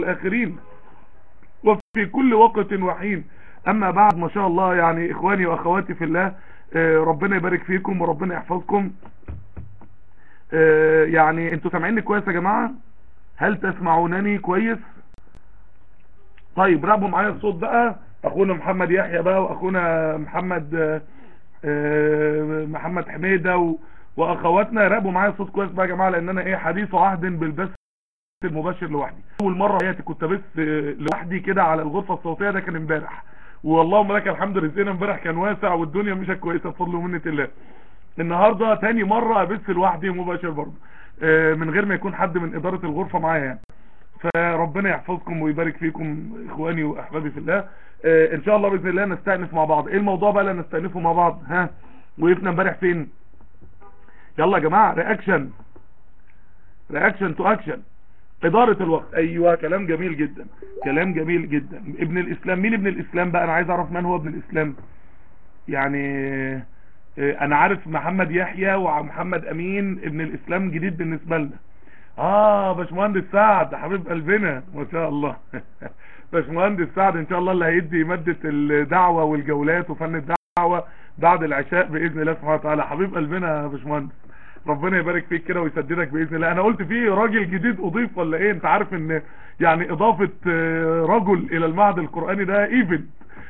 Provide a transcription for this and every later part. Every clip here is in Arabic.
الآخرين وفي كل وقت وحين. أما بعد، ما شاء الله، يعني إخواني وأخواتي في الله، ربنا يبارك فيكم وربنا يحفظكم. يعني انتوا سامعيني كويس يا جماعة؟ هل تسمعونني كويس؟ طيب راقبوا معايا الصوت بقى، اخونا محمد يحيى بقى، واخونا محمد حميدة واخواتنا، راقبوا معايا الصوت كويس بقى يا جماعة، لان انا حديث عهد بالبث المباشر لوحدي. اول مرة في حياتي كنت بث لوحدي كده على الغرفة الصوتية، ده كان امبارح، واللهم لك الحمد. رزقنا امبارح كان واسع والدنيا مشت كويسة بفضل ومنة الله. النهاردة تاني مرة ابث لوحدي مباشر برضه، من غير ما يكون حد من ادارة الغرفة معايا يعني. فربنا يحفظكم ويبارك فيكم اخواني واحبابي في الله. ان شاء الله باذن الله نستأنف مع بعض. ايه الموضوع بقى اللي نستأنفه مع بعض؟ ها، وقفنا امبارح فين؟ يلا يا جماعه، رياكشن تو اكشن. اداره الوقت. ايوه، كلام جميل جدا، كلام جميل جدا. ابن الاسلام. مين ابن الاسلام بقى؟ انا عايز اعرف من هو ابن الاسلام. يعني انا عارف محمد يحيى ومحمد امين. ابن الاسلام جديد بالنسبه لنا. باشمهندس سعد حبيب قلبنا، ما شاء الله. باشمهندس سعد ان شاء الله اللي هيدي مادة الدعوة والجولات وفن الدعوة بعد العشاء باذن الله سبحانه وتعالى. حبيب قلبنا يا باشمهندس، ربنا يبارك فيك كده ويسددك باذن الله. انا قلت فيه راجل جديد اضيف ولا ايه؟ انت عارف ان يعني اضافة رجل الى المعهد القرآني ده ايفنت.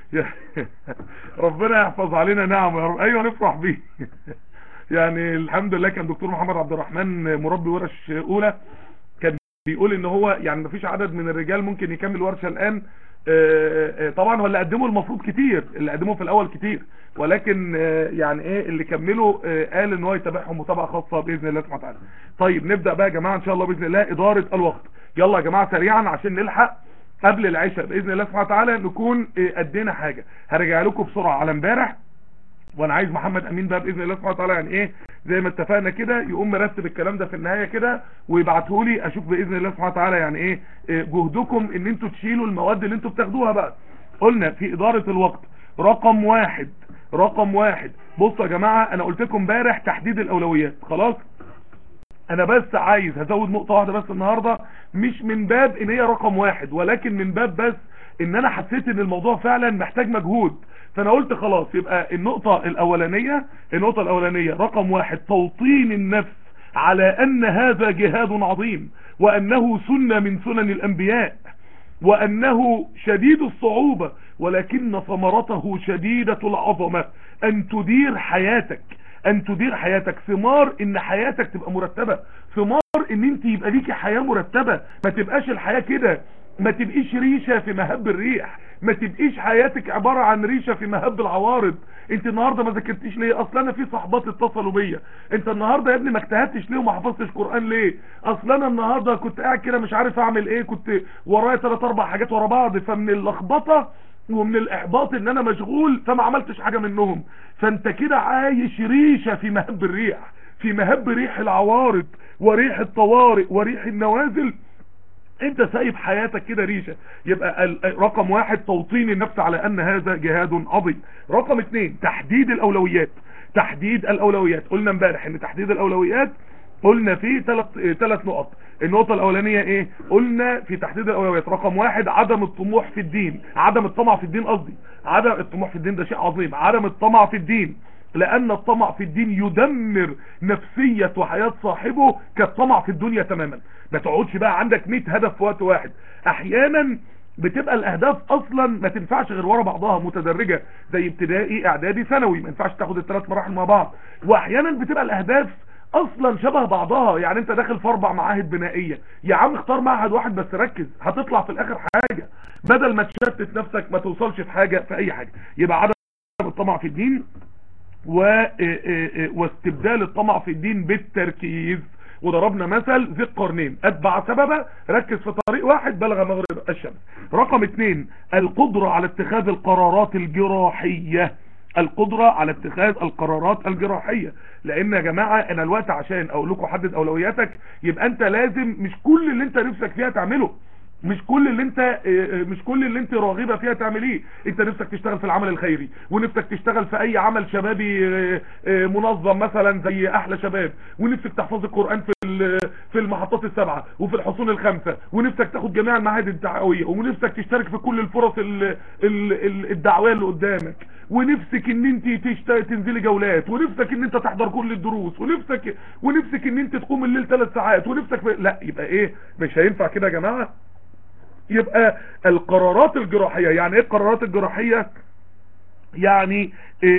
ربنا يحفظ علينا، نعم يا رب. ايوه، نفرح بيه. يعني الحمد لله. كان دكتور محمد عبد الرحمن مربي ورش اولى كان بيقول ان هو يعني مفيش عدد من الرجال ممكن يكمل ورشة الان. طبعا هو اللي قدمه المفروض كتير، اللي قدمه في الاول كتير، ولكن يعني اللي كملوا قال ان هو يتابعهم متابعة خاصة باذن الله سبحانه وتعالى. طيب نبدأ بقى يا جماعة ان شاء الله باذن الله ادارة الوقت. يلا يا جماعة سريعا عشان نلحق قبل العشاء باذن الله سبحانه وتعالى نكون ادينا حاجة. هرجع لكم بسرعة على امبارح، وانا عايز محمد امين بقى باذن الله سبحانه وتعالى يعني زي ما اتفقنا كده يقوم مرتب الكلام ده في النهايه كده ويبعته لي اشوف باذن الله سبحانه وتعالى يعني جهدكم ان انتوا تشيلوا المواد اللي انتوا بتاخدوها بقى. قلنا في اداره الوقت رقم واحد. بصوا يا جماعه، انا قلت لكم امبارح تحديد الاولويات. خلاص، انا بس عايز هزود نقطه واحده بس النهارده، مش من باب ان هي رقم واحد، ولكن من باب بس ان انا حسيت ان الموضوع فعلا محتاج مجهود. فانا قلت خلاص يبقى النقطة الاولانية رقم واحد، توطين النفس على ان هذا جهاد عظيم، وانه سنة من سنن الانبياء، وانه شديد الصعوبة ولكن ثمرته شديدة العظمة. ان تدير حياتك، ثمار ان حياتك تبقى مرتبة، ثمار ان انت يبقى ليكي حياة مرتبة. ما تبقاش الحياة كده، ما تبقيش ريشة في مهب الريح، ما تبقيش حياتك عبارة عن ريشة في مهب العوارض. انت النهاردة ما ذاكرتيش ليه؟ اصلا انا في صحبات اتصلوا بيا، انت النهاردة يا ابني ما اجتهدتش ليه وما حفظتش قرآن ليه؟ اصلا انا النهاردة كنت قاعد كده مش عارف اعمل ايه، كنت ورايا 3-4 حاجات ورا بعض، فمن اللخبطة ومن الاحباط ان انا مشغول فما عملتش حاجة منهم. فانت كده عايش ريشة في مهب الريح، في مهب ريح العوارض وريح الطوارئ وريح النوازل. انت سايب حياتك كده ريشة. يبقى رقم واحد توطين النفس على ان هذا جهاد عظيم. رقم 2 تحديد الاولويات. قلنا امبارح ان تحديد الاولويات قلنا فيه ثلاث نقط. النقطة الاولانية ايه؟ قلنا في تحديد الاولويات رقم 1 عدم الطموح في الدين، عدم الطمع في الدين، عدم الطموح في الدين ده شيء عظيم، عدم الطمع في الدين، لان الطمع في الدين يدمر نفسية وحياة صاحبه كالطمع في الدنيا تماما. ما تقعدش بقى عندك 100 هدف في وقت واحد. احيانا بتبقى الاهداف اصلا ما تنفعش غير ورا بعضها متدرجة، زي ابتدائي اعدادي ثانوي، ما ينفعش تاخد ال3 مراحل مع بعض. واحيانا بتبقى الاهداف اصلا شبه بعضها، يعني انت داخل في 4 معاهد بنائية، يا عم اختار معهد واحد بس ركز، هتطلع في الاخر حاجة، بدل ما تشتت نفسك ما توصلش في حاجة في اي حاجة. يبقى عدم الطمع في الدين واستبدال الطمع في الدين بالتركيز. وضربنا مثل ذي القرنين، اتبع سببا، ركز في طريق واحد بلغ مغرب الشمس. رقم 2 القدرة على اتخاذ القرارات الجراحية. لان يا جماعة انا الوقت عشان اقول لكم حدد اولوياتك، يبقى انت لازم مش كل اللي انت نفسك فيها تعمله. مش كل اللي انت راغبه فيها تعمليه. انت نفسك تشتغل في العمل الخيري، ونفسك تشتغل في اي عمل شبابي منظم مثلا زي احلى شباب، ونفسك تحفظ القرآن في المحطات السبعة وفي الحصون الخمسة، ونفسك تاخد جميع المعاهد الدعوية، ونفسك تشترك في كل الفرص الدعوية اللي قدامك، ونفسك ان انت تنزلي جولات، ونفسك ان انت تحضر كل الدروس، ونفسك ان انت تقوم الليل 3 ساعات، لا، يبقى ايه؟ مش هينفع كده يا جماعة. يبقى القرارات الجراحية، يعني ايه القرارات الجراحية؟ يعني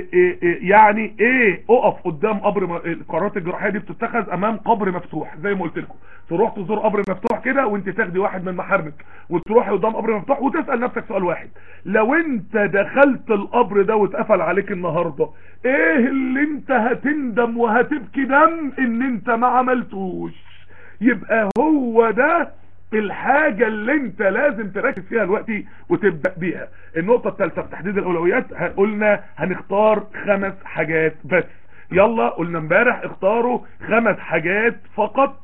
ايه اقف قدام قبر. القرارات الجراحيه دي بتتخذ امام قبر مفتوح، زي ما قلت لكم. تروح تزور قبر مفتوح كده، وانت تاخدي واحد من محارمك وتروحي قدام قبر مفتوح وتسال نفسك سؤال واحد: لو انت دخلت القبر ده واتقفل عليك النهارده، ايه اللي انت هتندم وهتبكي دم ان انت ما عملتوش؟ يبقى هو ده الحاجة اللي انت لازم تركز فيها دلوقتي وتبدأ بيها. النقطة الثالثة في تحديد الاولويات، قلنا هنختار 5 حاجات بس. يلا، قلنا امبارح اختاروا 5 حاجات فقط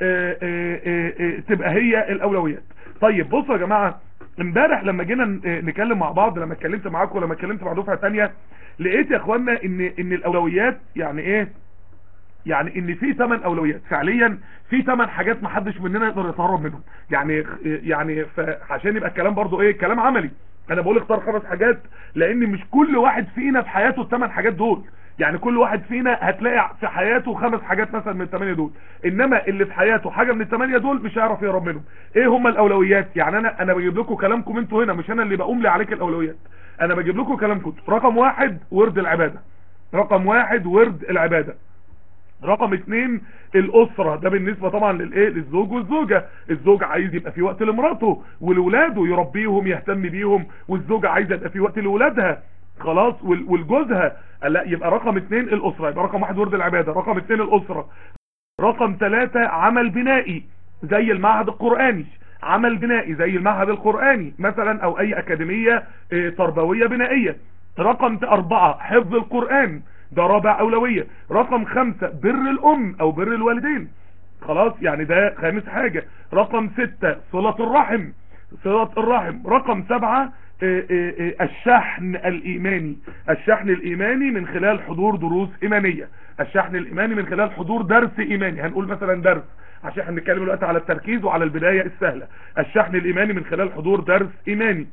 تبقى هي الاولويات. طيب بصوا يا جماعة، امبارح لما جينا نتكلم مع بعض، لما اتكلمت معاكم ولما اتكلمت مع دفعة تانية، لقيت يا اخوانا ان الاولويات يعني ايه؟ يعني ان في 8 اولويات فعليا، في 8 حاجات ما حدش مننا يقدر يتهرب منهم. يعني عشان يبقى الكلام برضو ايه؟ كلام عملي. انا بقول اختار 5 حاجات لان مش كل واحد فينا في حياته ال8 حاجات دول. يعني كل واحد فينا هتلاقي في حياته 5 حاجات مثلا من ال8 دول، انما اللي في حياته حاجة من ال8 دول مش هيعرف يهرب منهم. ايه هم الاولويات؟ يعني انا بجيب لكم كلامكم انتوا هنا، مش انا اللي بقوم لي عليك الاولويات، انا بجيب لكم كلامكم. رقم 1 ورد العبادة. رقم 1 ورد العبادة. رقم 2 الاسرة، ده بالنسبة طبعا للزوج والزوجة. الزوج عايز يبقى في وقت لمراته ولولاده، يربيهم يهتم بيهم، والزوجة عايزة يبقى في وقت لولادها خلاص والجوزها. لا، يبقى رقم 2 الاسرة. يبقى رقم 1 ورد العبادة، رقم 2 الاسرة. رقم 3 عمل بنائي زي المعهد القرآني. عمل بنائي زي المعهد القرآني مثلا، او اي اكاديمية تربوية بنائية. رقم 4 حفظ القرآن، ده رابع اولوية. رقم 5 بر الام او بر الوالدين، خلاص يعني ده 5 حاجة. رقم 6 صلة الرحم. رقم 7 الشحن الإيماني. الشحن الإيماني من خلال حضور دروس إيمانية. الشحن الإيماني من خلال حضور درس إيماني، هنقول مثلا درس عشان احنا نتكلم دلوقتي على التركيز وعلى البداية السهلة. الشحن الإيماني من خلال حضور درس إيماني.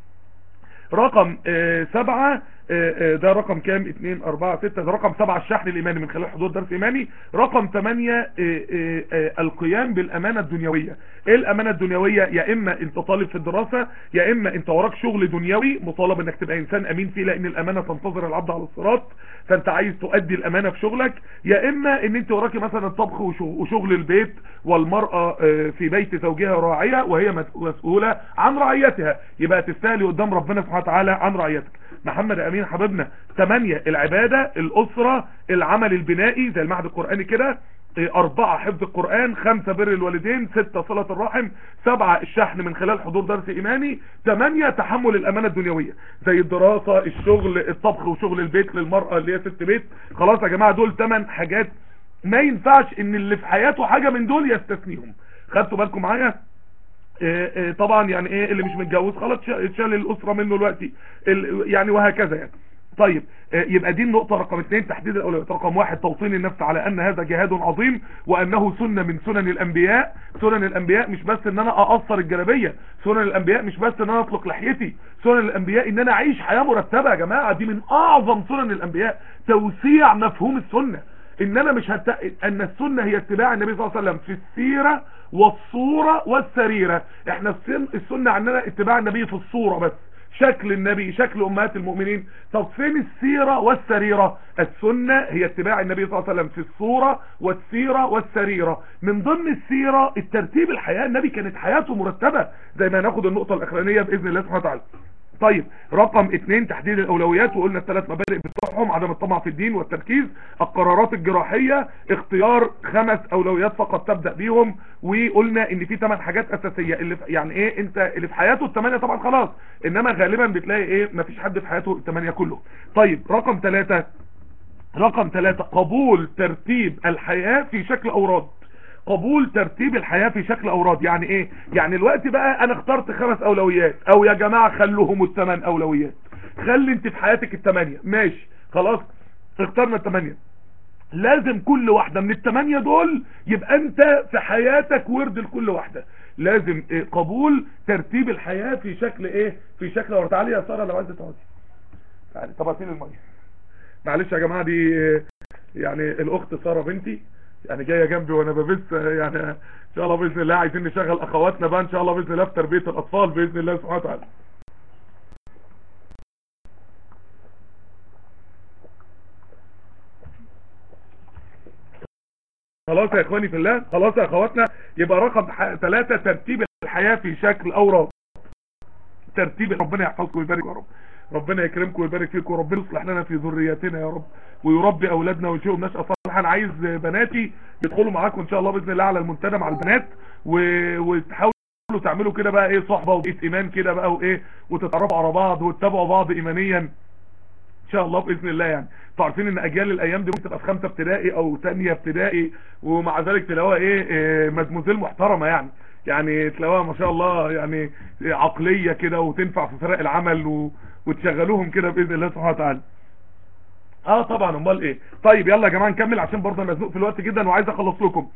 رقم 7 ده رقم كام؟ 2 4 6 ده رقم 7 الشحن الإيماني من خلال حضور درس إيماني. رقم 8 القيام بالأمانة الدنيوية. ايه الأمانة الدنيوية؟ يا إما انت طالب في الدراسة، يا إما انت وراك شغل دنيوي مطالب انك تبقى إنسان أمين فيه، لأن الأمانة تنتظر العبد على الصراط، فانت عايز تؤدي الأمانة في شغلك. يا إما ان انت وراك مثلا الطبخ وشغل البيت، والمرأة في بيت زوجها راعية وهي مسؤولة عن رعيتها، يبقى تستاهلي قدام ربنا سبحانه وتعالى عن رعيتك. محمد امين حبيبنا. 8 العبادة، الاسرة، العمل البنائي زي المعهد القرآني كده. 4 حفظ القرآن. 5 بر الوالدين. 6 صلة الرحم. 7 الشحن من خلال حضور درس ايماني. 8 تحمل الامانة الدنيوية زي الدراسة، الشغل، الطبخ وشغل البيت للمرأة اللي هي ست بيت. خلاص يا جماعة، دول 8 حاجات ما ينفعش ان اللي في حياته حاجة من دول يستثنيهم. خدتوا بالكم معايا؟ طبعا يعني ايه اللي مش متجوز خلاص اتشال الاسرة منه دلوقتي، يعني وهكذا يعني. طيب يبقى دي النقطة رقم 2 تحديد الاولويات. رقم 1 توطين النفس على ان هذا جهاد عظيم، وانه سنة من سنن الانبياء. سنن الانبياء مش بس ان انا اقصر الجلابية، سنن الانبياء مش بس ان انا اطلق لحيتي، سنن الانبياء ان انا اعيش حياة مرتبة. يا جماعة دي من اعظم سنن الانبياء، توسيع مفهوم السنة. ان انا مش ان السنة هي اتباع النبي صلى الله عليه وسلم في السيرة والصورة والسريرة. احنا السنة عندنا اتباع النبي في الصورة بس، شكل النبي، شكل امهات المؤمنين. طب فين السيرة والسريرة؟ السنة هي اتباع النبي صلى الله عليه وسلم في الصورة والسيرة والسريرة. من ضمن السيرة الترتيب الحياة، النبي كانت حياته مرتبة، زي ما هناخد النقطة الاخرانية باذن الله سبحانه وتعالى. طيب رقم 2 تحديد الاولويات، وقلنا ال3 مبادئ بتوعهم: عدم الطمع في الدين والتركيز. القرارات الجراحية، اختيار 5 اولويات فقط تبدأ بيهم. وقلنا ان في 8 حاجات اساسية، اللي يعني ايه انت اللي في حياته ال8 طبعا خلاص، انما غالبا بتلاقي ايه مفيش حد في حياته ال8 كله. طيب رقم 3 قبول ترتيب الحياة في شكل اوراد. قبول ترتيب الحياة في شكل اوراد. يعني ايه؟ يعني الوقت بقى انا اخترت 5 اولويات، او يا جماعة خلوهم ال8 اولويات، خلي انت في حياتك ال8 ماشي خلاص، اخترنا ال8، لازم كل واحدة من ال8 دول يبقى انت في حياتك ورد لكل واحدة. لازم قبول ترتيب الحياة في شكل ايه؟ في شكل اوراد. تعالي يا سارة لو عايزة تقعدي، تعالي. طب هاتيلي المية، معلش يا جماعة، دي يعني الاخت سارة بنتي يعني جاية جنبي وانا ببث، يعني ان شاء الله باذن الله عايزين نشغل اخواتنا بقى ان شاء الله باذن الله في تربية الاطفال باذن الله سبحانه وتعالى. خلاص يا اخواني في الله، خلاص يا اخواتنا. يبقى رقم 3 ترتيب الحياة في شكل اوراد. ترتيب، ربنا يحفظكم ويبارك يا رب، ربنا يكرمكم ويبارك فيكم، وربنا يصلح لنا في ذرياتنا يا رب، ويربي اولادنا وينشئهم نشأة صالحة. انا عايز بناتي يدخلوا معاكم ان شاء الله باذن الله على المنتدى مع البنات، وتحاولوا تعملوا كده بقى ايه، صحبة وبيت ايمان كده بقى وايه، وتتعرفوا على بعض وتتابعوا بعض ايمانيا ان شاء الله باذن الله. يعني انتوا عارفين ان اجيال الايام دي ممكن تبقى في 5 ابتدائي او ثانيه ابتدائي، ومع ذلك تلاقوها ايه مدموزيل محترمه، يعني تلاقوها ما شاء الله يعني عقليه كده، وتنفع في فرق العمل، وتشغلوهم كده باذن الله سبحانه وتعالى. طبعا، امال ايه. طيب يلا يا جماعه نكمل عشان برضه انا مزنوق في الوقت جدا وعايز اخلص لكم.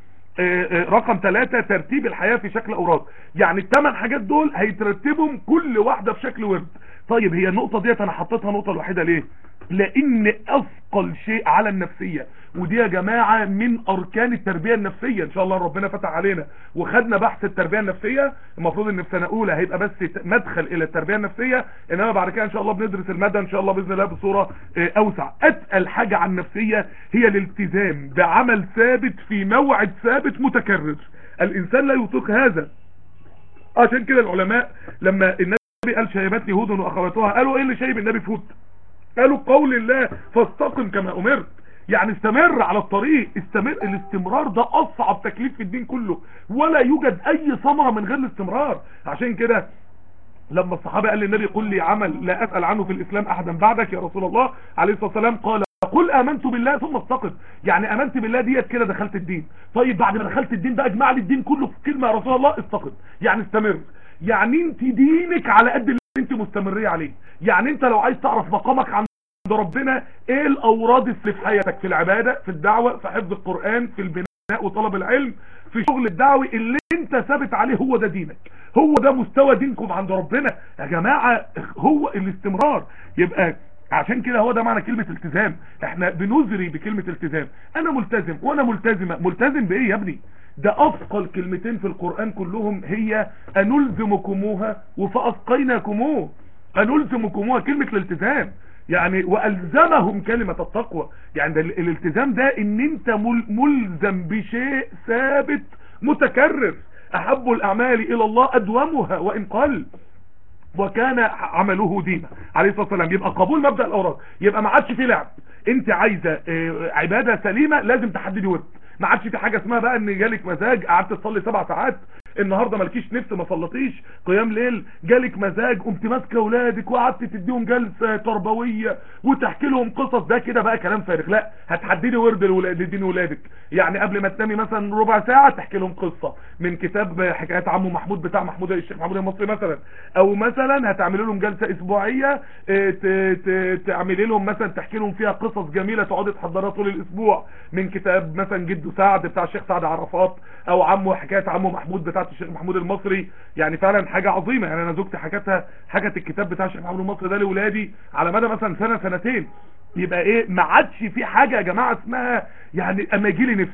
رقم 3 ترتيب الحياة في شكل اوراد. يعني ال8 حاجات دول هيترتبهم كل واحدة في شكل ورد. طيب هي النقطة ديت انا حطيتها نقطة الوحيدة ليه؟ لان اثقل شيء على النفسية، ودي يا جماعة من اركان التربية النفسية. ان شاء الله ربنا فتح علينا وخدنا بحث التربية النفسية. المفروض ان في سنة اولى هيبقى بس مدخل الى التربية النفسية، انما بعد كده ان شاء الله بندرس المادة ان شاء الله باذن الله بصورة اوسع. اتقل حاجة على النفسية هي الالتزام بعمل ثابت في موعد ثابت متكرر. الانسان لا يطيق هذا. عشان كده العلماء لما النبي قال شيبتني هود واخواتها، قالوا ايه اللي شيب النبي في هود؟ قالوا قول الله فاستقم كما امرت. يعني استمر على الطريق، استمر. الاستمرار ده اصعب تكليف في الدين كله، ولا يوجد اي ثمرة من غير الاستمرار. عشان كده لما الصحابة قال للنبي قل لي عمل لا اسأل عنه في الاسلام احدا بعدك يا رسول الله عليه الصلاة والسلام، قال قل امنت بالله ثم استقم. يعني امنت بالله ديت كده دخلت الدين. طيب بعد ما دخلت الدين بقى اجمع لي الدين كله في كلمة يا رسول الله، استقم. يعني استمر. يعني انت دينك على قد اللي انت مستمرية عليه. يعني انت لو عايز تعرف مقامك عند ربنا ايه الاوراد اللي في حياتك، في العبادة، في الدعوة، في حفظ القرآن، في البناء وطلب العلم، في شغل الدعوي، اللي انت ثابت عليه هو ده دينك، هو ده مستوى دينكم عند ربنا يا جماعة، هو الاستمرار. يبقى عشان كده هو ده معنى كلمة التزام. احنا بنزري بكلمة التزام. انا ملتزم وانا ملتزمة. ملتزم بايه يا ابني؟ ده اثقل كلمتين في القرآن كلهم هي انلزمكموها وفاسقيناكموه. انلزمكموها كلمة الالتزام، يعني والزمهم كلمة التقوى. يعني ده الالتزام ده ان انت ملزم بشيء ثابت متكرر. احب الاعمال الى الله ادومها وان قل، وكان عمله دينا عليه الصلاة والسلام. يبقى قبول مبدأ الاوراد، يبقى ما عادش فيه لعب. انت عايزة عبادة سليمة لازم تحددي وقت. ما عادش في حاجة اسمها بقى ان جالك مزاج قعدت تصلي 7 ساعات، النهاردة مالكيش نفس ما صلتيش قيام ليل، جالك مزاج قمت ماسكه اولادك وقعدت تديهم جلسة تربوية وتحكي لهم قصص، ده كده بقى كلام فارغ. لا، هتحددي ورد لدين ولادك. يعني قبل ما تنامي مثلا ربع ساعة تحكي لهم قصة من كتاب حكايات عمو محمود بتاع الشيخ محمود المصري مثلا، او مثلا هتعملي لهم جلسة اسبوعية تعملي لهم مثلا تحكي لهم فيها قصص جميلة تقعدي تحضرها طول الاسبوع من كتاب مثلا جده سعد بتاع الشيخ سعد عرفات، او عمو حكاية عمو محمود بتاع الشيخ محمود المصري. يعني فعلا حاجة عظيمة. يعني انا زوجتي حكت الكتاب بتاع الشيخ محمود المصري ده لاولادي على مدى مثلا سنة سنتين. يبقى ايه، ما عادش في حاجة يا جماعة اسمها يعني اما يجيلي نفس.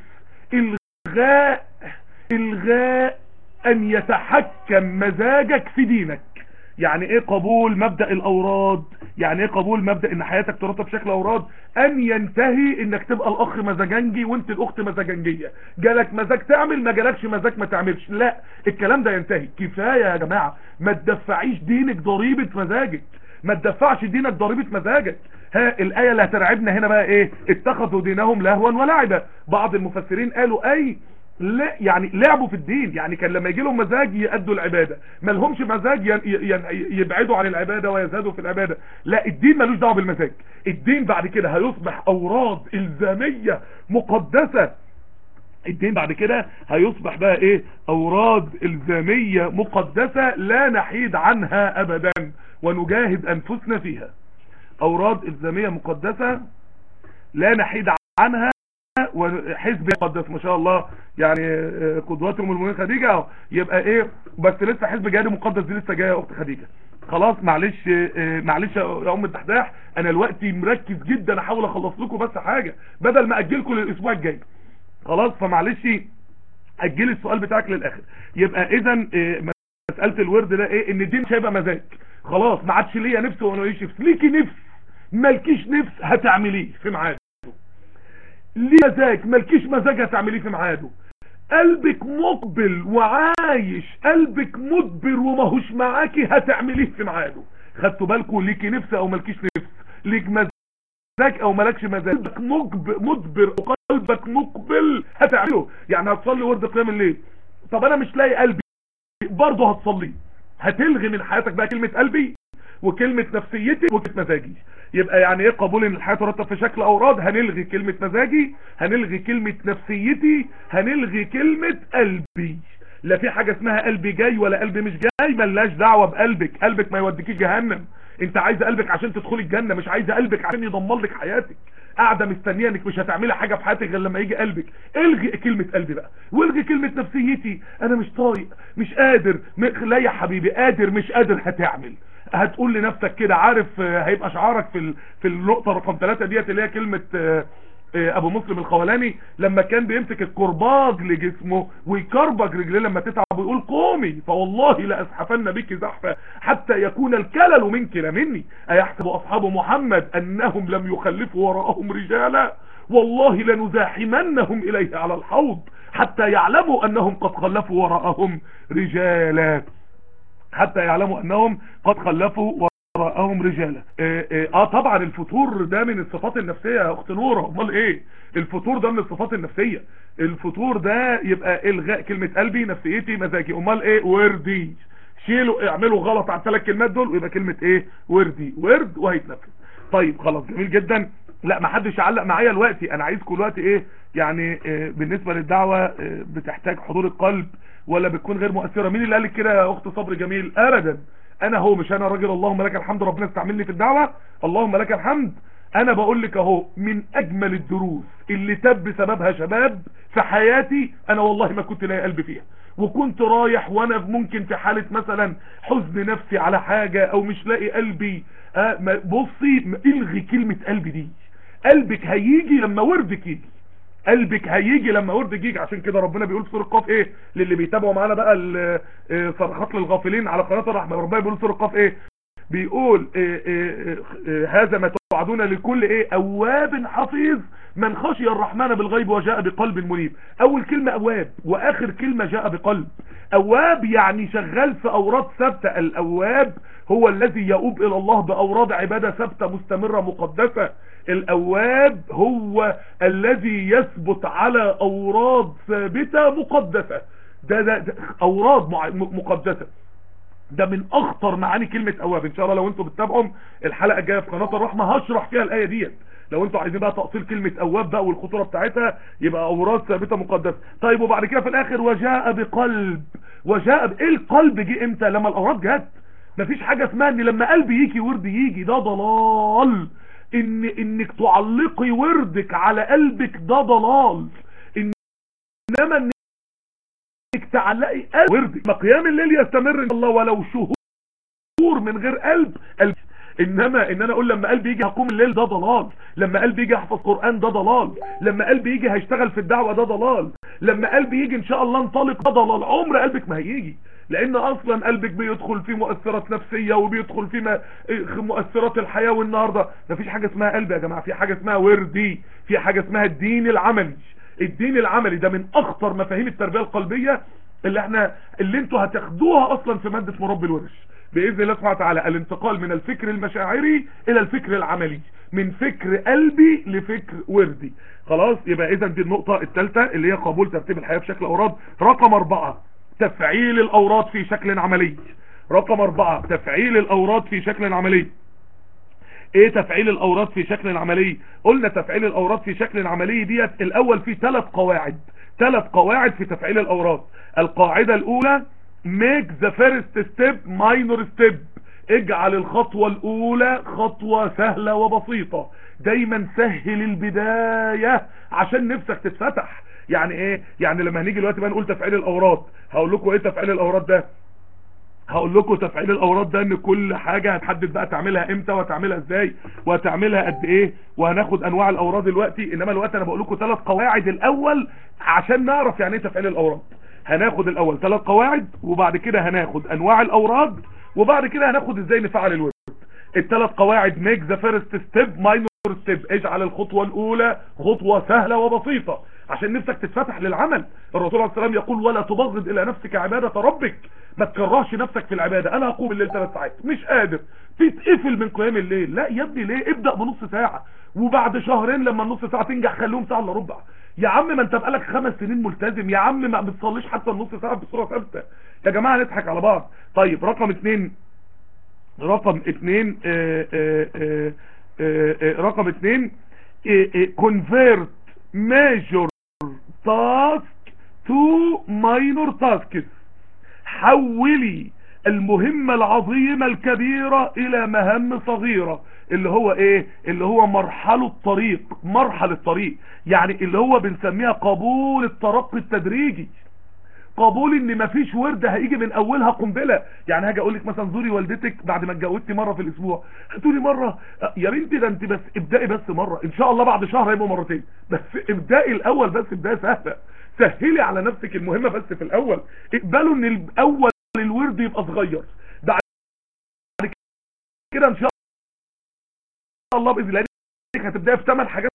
الغاء ان يتحكم مزاجك في دينك. يعني ايه قبول مبدأ الاوراد؟ يعني ايه قبول مبدأ ان حياتك ترتب شكل اوراد؟ ان ينتهي انك تبقى الاخ مزاجنجي وانت الاخت مزاجنجية، جالك مزاج تعمل ما جالكش مزاج ما تعملش. لا، الكلام ده ينتهي. كفاية يا جماعة، ما تدفعيش دينك ضريبة مزاجك، ما تدفعش دينك ضريبة مزاجك. الآية اللي هترعبنا هنا بقى ايه؟ اتخذوا دينهم لهوا ولعبا. بعض المفسرين قالوا لا، يعني لعبوا في الدين. يعني كان لما يجي لهم مزاج يأدوا العبادة، ما لهمش مزاج يبعدوا عن العبادة ويزهدوا في العبادة. لا، الدين ملوش دعوه بالمزاج. الدين بعد كده هيصبح اوراد الزامية مقدسة الدين بعد كده هيصبح بقى ايه؟ اوراد الزامية مقدسة لا نحيد عنها ابدا ونجاهد انفسنا فيها. اوراد الزامية مقدسة لا نحيد عنها، وحزب مقدس ما شاء الله، يعني قدوتهم المؤمنين خديجة يبقى ايه، بس لسه حزب جهادي مقدس دي لسه جايه يا اخت خديجة. خلاص معلش معلش يا ام الدحداح، انا دلوقتي مركز جدا احاول اخلص لكم بس حاجة بدل ما اجلكم للاسبوع الجاي. خلاص فمعلش اجلي السؤال بتاعك للاخر. يبقى اذا مسألة الورد ده ايه؟ ان الدين مش هيبقى مزاج. خلاص ما عادش ليا نفس وانا ليش نفس، ليكي نفس مالكيش نفس هتعمليه في ميعاده، ليه مزاج مالكيش مزاج هتعمليه في ميعاده. قلبك مقبل وعايش، قلبك مدبر وماهوش معاكي هتعمليه في ميعاده. خدتوا بالكم؟ ليكي نفس او مالكيش نفس، ليك مزاج او مالكش مزاج، قلبك مدبر وقلبك مقبل هتعمله. يعني هتصلي ورد قيام الليل، طب انا مش لاقي قلبي، برضه هتصلي، هتلغي من حياتك بقى كلمة قلبي وكلمة نفسيتي وكلمة مزاجي. يبقى يعني ايه قبول ان الحياة ترتب في شكل اوراد؟ هنلغي كلمة مزاجي، هنلغي كلمة نفسيتي، هنلغي كلمة قلبي. لا في حاجة اسمها قلبي جاي ولا قلبي مش جاي، ملناش دعوة بقلبك. قلبك ما يوديكيش جهنم، انت عايزه قلبك عشان تدخلي الجنة، مش عايزه قلبك عشان يدمر لك حياتك. قاعده مستنيه انك مش هتعملي حاجه في حياتك غير لما يجي قلبك. الغي كلمه قلبي بقى، والغي كلمه نفسيتي، انا مش طايق مش قادر. لا يا حبيبي، قادر مش قادر هتعمل. هتقول لنفسك كده، عارف هيبقى شعارك في النقطه رقم 3 ديت اللي هي كلمه ابو مسلم الخولاني لما كان بيمسك الكرباج لجسمه ويكربج رجليه لما تتعب ويقول قومي فوالله لأزحفن بك زحفا حتى يكون الكلل منك لا مني. ايحسب اصحاب محمد انهم لم يخلفوا وراءهم رجالا والله لنزاحمنهم اليه على الحوض حتى يعلموا انهم قد خلفوا وراءهم رجالا، حتى يعلموا انهم قد خلفوا وراءهم رجالا. طبعا الفتور ده من الصفات النفسية يا اخت نورة، امال ايه؟ الفتور ده من الصفات النفسية. الفتور ده يبقى الغاء كلمة قلبي نفسيتي مزاجي. امال ايه؟ وردي. شيلوا اعملوا غلط على الثلاث كلمات دول ويبقى كلمة ايه؟ وردي، ورد وهيتنفذ. طيب خلاص جميل جدا. لا ما حدش يعلق معايا دلوقتي، انا عايزكم دلوقتي ايه يعني بالنسبة للدعوة بتحتاج حضور القلب ولا بتكون غير مؤثرة؟ مين اللي قال لك كده يا اخت صبر جميل؟ ابدا، انا هو مش انا راجل اللهم لك الحمد ربنا استعملني في الدعوة اللهم لك الحمد. انا بقول لك اهو من اجمل الدروس اللي تب سببها شباب في حياتي، انا والله ما كنت لاقي قلبي فيها، وكنت رايح وانا ممكن في حالة مثلا حزن نفسي على حاجة او مش لاقي قلبي. بصي الغي كلمة قلبي دي، قلبك هيجي لما وردك يجي، قلبك هيجي لما وردك يجي. عشان كده ربنا بيقول في سورة قاف ايه للي بيتابعوا معانا بقى صرخات للغافلين على قناة الرحمة، ربنا بيقول في سورة قاف ايه؟ بيقول هذا ما توعدون لكل ايه؟ اواب حفيظ من خشي الرحمن بالغيب وجاء بقلب منيب. اول كلمة اواب واخر كلمة جاء بقلب. اواب يعني شغال في اوراد ثابتة. الاواب هو الذي يؤوب الى الله باوراد عبادة ثابتة مستمرة مقدسة. الاواب هو الذي يثبت على اوراد ثابتة مقدسة. ده اوراد مقدسة. ده من اخطر معاني كلمة اواب. ان شاء الله لو انتم بتتابعوا الحلقة الجاية في قناة الرحمة هشرح فيها الاية ديت. لو انتوا عايزين بقى تأصيل كلمة اواب بقى والخطورة بتاعتها يبقى اوراد ثابتة مقدسة. طيب وبعد كده في الاخر وجاء بقلب. ايه القلب جه امتى؟ لما الاوراد جت. مفيش حاجة اسمها ان لما قلبي يجي ورد يجي، ده ضلال. انك تعلقي وردك على قلبك ده ضلال. انما انك تعلقي قلب وردك، ما قيام الليل يستمر ان الله ولو شهور من غير قلب. انما ان انا اقول لما قلبي يجي هقوم الليل ده ضلال، لما قلبي يجي احفظ قرآن ده ضلال، لما قلبي يجي هشتغل في الدعوة ده ضلال، لما قلبي يجي ان شاء الله انطلق ده ضلال. عمر قلبك ما هيجي، لان اصلا قلبك بيدخل في مؤثرات نفسية وبيدخل في مؤثرات الحياة. والنهاردة مفيش حاجة اسمها قلب يا جماعة، في حاجة اسمها وردي، في حاجة اسمها الدين العملي. الدين العملي ده من اخطر مفاهيم التربية القلبية اللي انتوا هتاخدوها اصلا في مادة مربي الورش باذن الله سبحانه وتعالى. الانتقال من الفكر المشاعري الى الفكر العملي، من فكر قلبي لفكر وردي. خلاص يبقى اذا دي النقطة الثالثة اللي هي قبول ترتيب الحياة بشكل اوراد. رقم 4 تفعيل الاوراد في شكل عملي. رقم 4 تفعيل الاوراد في شكل عملي. ايه تفعيل الاوراد في شكل عملي؟ قلنا تفعيل الاوراد في شكل عملي ديت الاول في 3 قواعد. ثلاث قواعد في تفعيل الاوراد. القاعدة الاولى make the first step minor step، اجعل الخطوة الاولى خطوة سهلة وبسيطة. دايما سهل البداية عشان نفسك تتفتح. يعني ايه؟ يعني لما هنيجي دلوقتي بقى نقول تفعيل الاوراد، هقول لكم ايه تفعيل الاوراد ده. هقول لكم تفعيل الاوراد ده ان كل حاجة هتحدد بقى تعملها امتى وهتعملها ازاي وهتعملها قد ايه، وهناخد انواع الاوراد دلوقتي. انما الوقت انا بقول لكم ثلاث قواعد الاول عشان نعرف يعني ايه تفعيل الاوراد. هناخد الاول ثلاث قواعد، وبعد كده هناخد انواع الاوراد، وبعد كده هناخد ازاي نفعل الورد. الثلاث قواعد ميك ذا فيرست ستيب ماينور ستيب، اجعل الخطوة الاولى خطوة سهلة وبسيطة عشان نفسك تتفتح للعمل. الرسول عليه السلام يقول ولا تبغض الى نفسك عبادة ربك، ما تكرهش نفسك في العبادة. انا هقوم الليل 3 ساعات مش قادر، تتقفل من قيام الليل. لا يا ابني ليه؟ ابدأ بنص ساعة، وبعد شهرين لما النص ساعة تنجح خليهم ساعة الا ربع. يا عم ما انت بقالك 5 سنين ملتزم، يا عم ما بتصليش حتى النص ساعة بصورة ثابتة. يا جماعة نضحك على بعض. طيب رقم 2، رقم 2 convert major task to minor tasks. حولي المهمة العظيمة الكبيرة الى مهام صغيرة. اللي هو ايه؟ اللي هو مرحلة طريق، يعني اللي هو بنسميها قبول الترقي التدريجي. قبول ان مفيش ورد هيجي من اولها قنبله. يعني هاجي اقول لك مثلا زوري والدتك بعد ما اتجوزتي مره في الاسبوع، هتقولي مره يا بنتي ده انت بس ابدأي بس مره، ان شاء الله بعد شهر هيبقوا مرتين، بس ابدأي الاول، بس بدايه سهله. سهلي على نفسك المهمه بس في الاول. اقبلوا ان الاول الورد يبقى صغير، بعد كده ان شاء الله باذن الله هتبداي في 8 حاجات.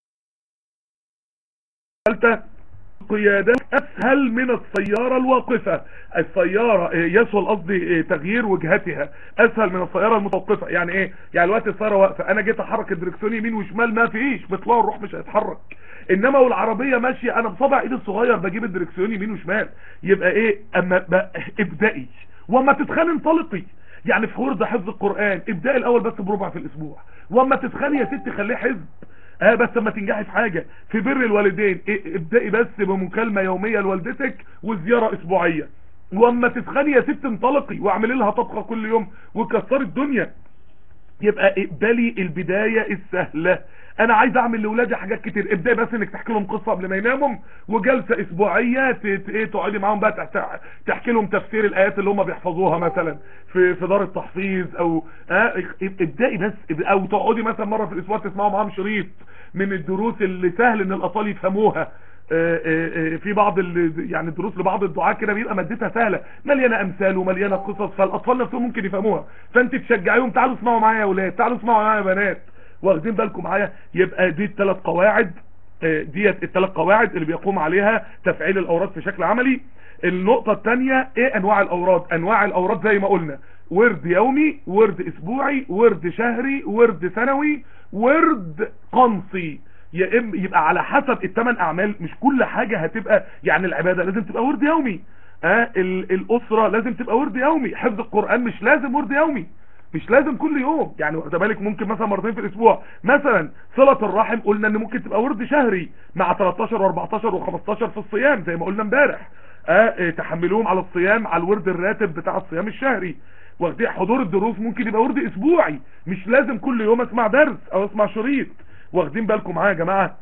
ثالثه قيادات اسهل من السيارة الواقفة. السيارة يسهل قصدي تغيير وجهتها اسهل من السيارة المتوقفة. يعني ايه؟ يعني الوقت السيارة واقفة، انا جيت احرك الدركسيون يمين وشمال ما فيش، بيطلعوا الروح مش هيتحرك. انما والعربية ماشية انا بصبع ايدي الصغير بجيب الدركسيون يمين وشمال. يبقى ايه؟ اما ابدأي واما تتخاني انطلقي. يعني في ورد حفظ القرآن ابدأي الاول بس بربع في الاسبوع، واما تتخاني يا ستي خليه حزب. بس لما تنجحي في حاجة. في بر الوالدين ابدأي بس بمكالمة يومية لوالدتك وزيارة اسبوعية. واما تسخني يا ست انطلقي واعملي لها طبخة كل يوم وكسري الدنيا. يبقى اقبلي البداية السهلة. انا عايز اعمل لاولادي حاجات كتير، ابدأي بس انك تحكي لهم قصة قبل ما يناموا، وجلسة اسبوعية تقعدي معاهم بقى تحكي لهم تفسير الايات اللي هم بيحفظوها مثلا في دار التحفيظ او ابدأي بس، او تقعدي مثلا مرة في الاسبوع تسمعوا معاهم شريط من الدروس اللي سهل ان الاطفال يفهموها. في بعض يعني الدروس لبعض الدعاء كده بيبقى مادتها سهله، مليانه امثال ومليانه قصص، فالاطفال نفسهم ممكن يفهموها. فانت تشجعيهم تعالوا اسمعوا معايا يا اولاد، تعالوا اسمعوا معايا يا بنات، واخدين بالكم معايا. يبقى دي الثلاث قواعد، ديت الثلاث قواعد اللي بيقوم عليها تفعيل الاوراد في شكل عملي. النقطه الثانيه ايه انواع الاوراد؟ انواع الاوراد زي ما قلنا ورد يومي، ورد اسبوعي، ورد شهري، ورد سنوي، ورد قنصي. يبقى على حسب ال8 اعمال. مش كل حاجة هتبقى، يعني العبادة لازم تبقى ورد يومي، الاسرة لازم تبقى ورد يومي، حفظ القرآن مش لازم ورد يومي، مش لازم كل يوم. يعني واخد بالك ممكن مثلا مرتين في الاسبوع. مثلا صلة الرحم قلنا ان ممكن تبقى ورد شهري مع 13 و14 و15 في الصيام زي ما قلنا امبارح. تحملوهم على الصيام على الورد الراتب بتاع الصيام الشهري. واخدين حضور الدروس ممكن يبقى ورد اسبوعي، مش لازم كل يوم اسمع درس او اسمع شريط. واخدين بالكم معايا يا جماعه؟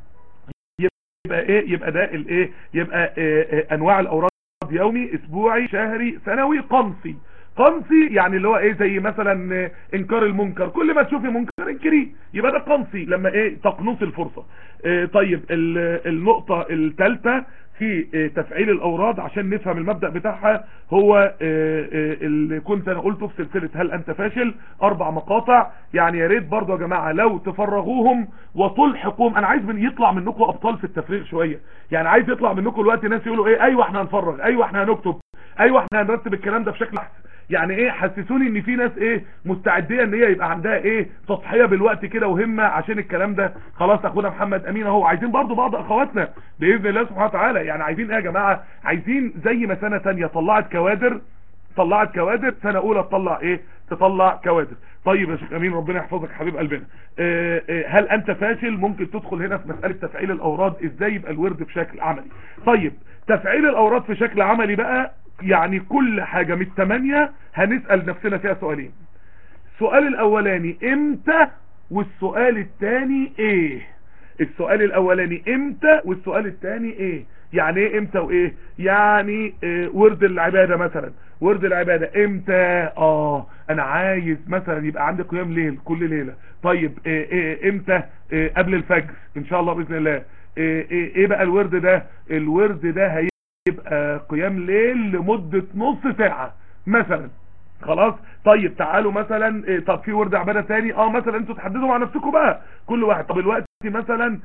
يبقى ايه؟ يبقى ده الايه؟ يبقى انواع الاوراد يومي، اسبوعي، شهري، سنوي، قنصي. قنصي يعني اللي هو ايه؟ زي مثلا انكار المنكر، كل ما تشوفي منكر انكريه، يبقى ده قنصي لما ايه؟ تقنص الفرصه. طيب النقطه الثالثه في تفعيل الاوراد عشان نفهم المبدأ بتاعها هو اللي كنت انا قلته في سلسلة هل انت فاشل، 4 مقاطع. يعني يا ريت برضو يا جماعة لو تفرغوهم وتلحقوهم. انا عايز يطلع منكم ابطال في التفريغ شوية. يعني عايز يطلع منكم الوقت ناس يقولوا ايه؟ ايوه احنا هنفرغ، ايوه احنا هنكتب، ايوه احنا هنرتب الكلام ده بشكل احسن. يعني ايه؟ حسسوني ان في ناس ايه مستعديه ان هي يبقى عندها ايه تضحيه بالوقت كده وهمه عشان الكلام ده. خلاص اخونا محمد امين اهو. عايزين برضو بعض اخواتنا باذن الله سبحانه وتعالى. يعني عايزين ايه يا جماعه؟ عايزين زي ما سنه ثانيه طلعت كوادر طلعت كوادر، سنه اولى تطلع ايه؟ تطلع كوادر. طيب يا شيخ امين ربنا يحفظك حبيب قلبنا، هل انت فاشل؟ ممكن تدخل هنا في مساله تفعيل الاوراد، ازاي يبقى الورد بشكل عملي. طيب تفعيل الاوراد في شكل عملي بقى، يعني كل حاجه من ال8 هنسال نفسنا فيها سؤالين. السؤال الاولاني امتى، والسؤال الثاني ايه؟ السؤال الاولاني امتى والسؤال الثاني ايه؟ يعني ايه امتى وايه؟ يعني ورد العبادة مثلا، ورد العبادة امتى؟ انا عايز مثلا يبقى عندي قيام ليل كل ليلة. طيب امتى؟ قبل الفجر ان شاء الله باذن الله. ايه بقى الورد ده؟ الورد ده هيبقى قيام ليل لمدة نص ساعة مثلا. خلاص. طيب تعالوا مثلا طب في ورد عباده ثاني مثلا انتوا تحددوا مع نفسكم بقى كل واحد. طب الوقت مثلا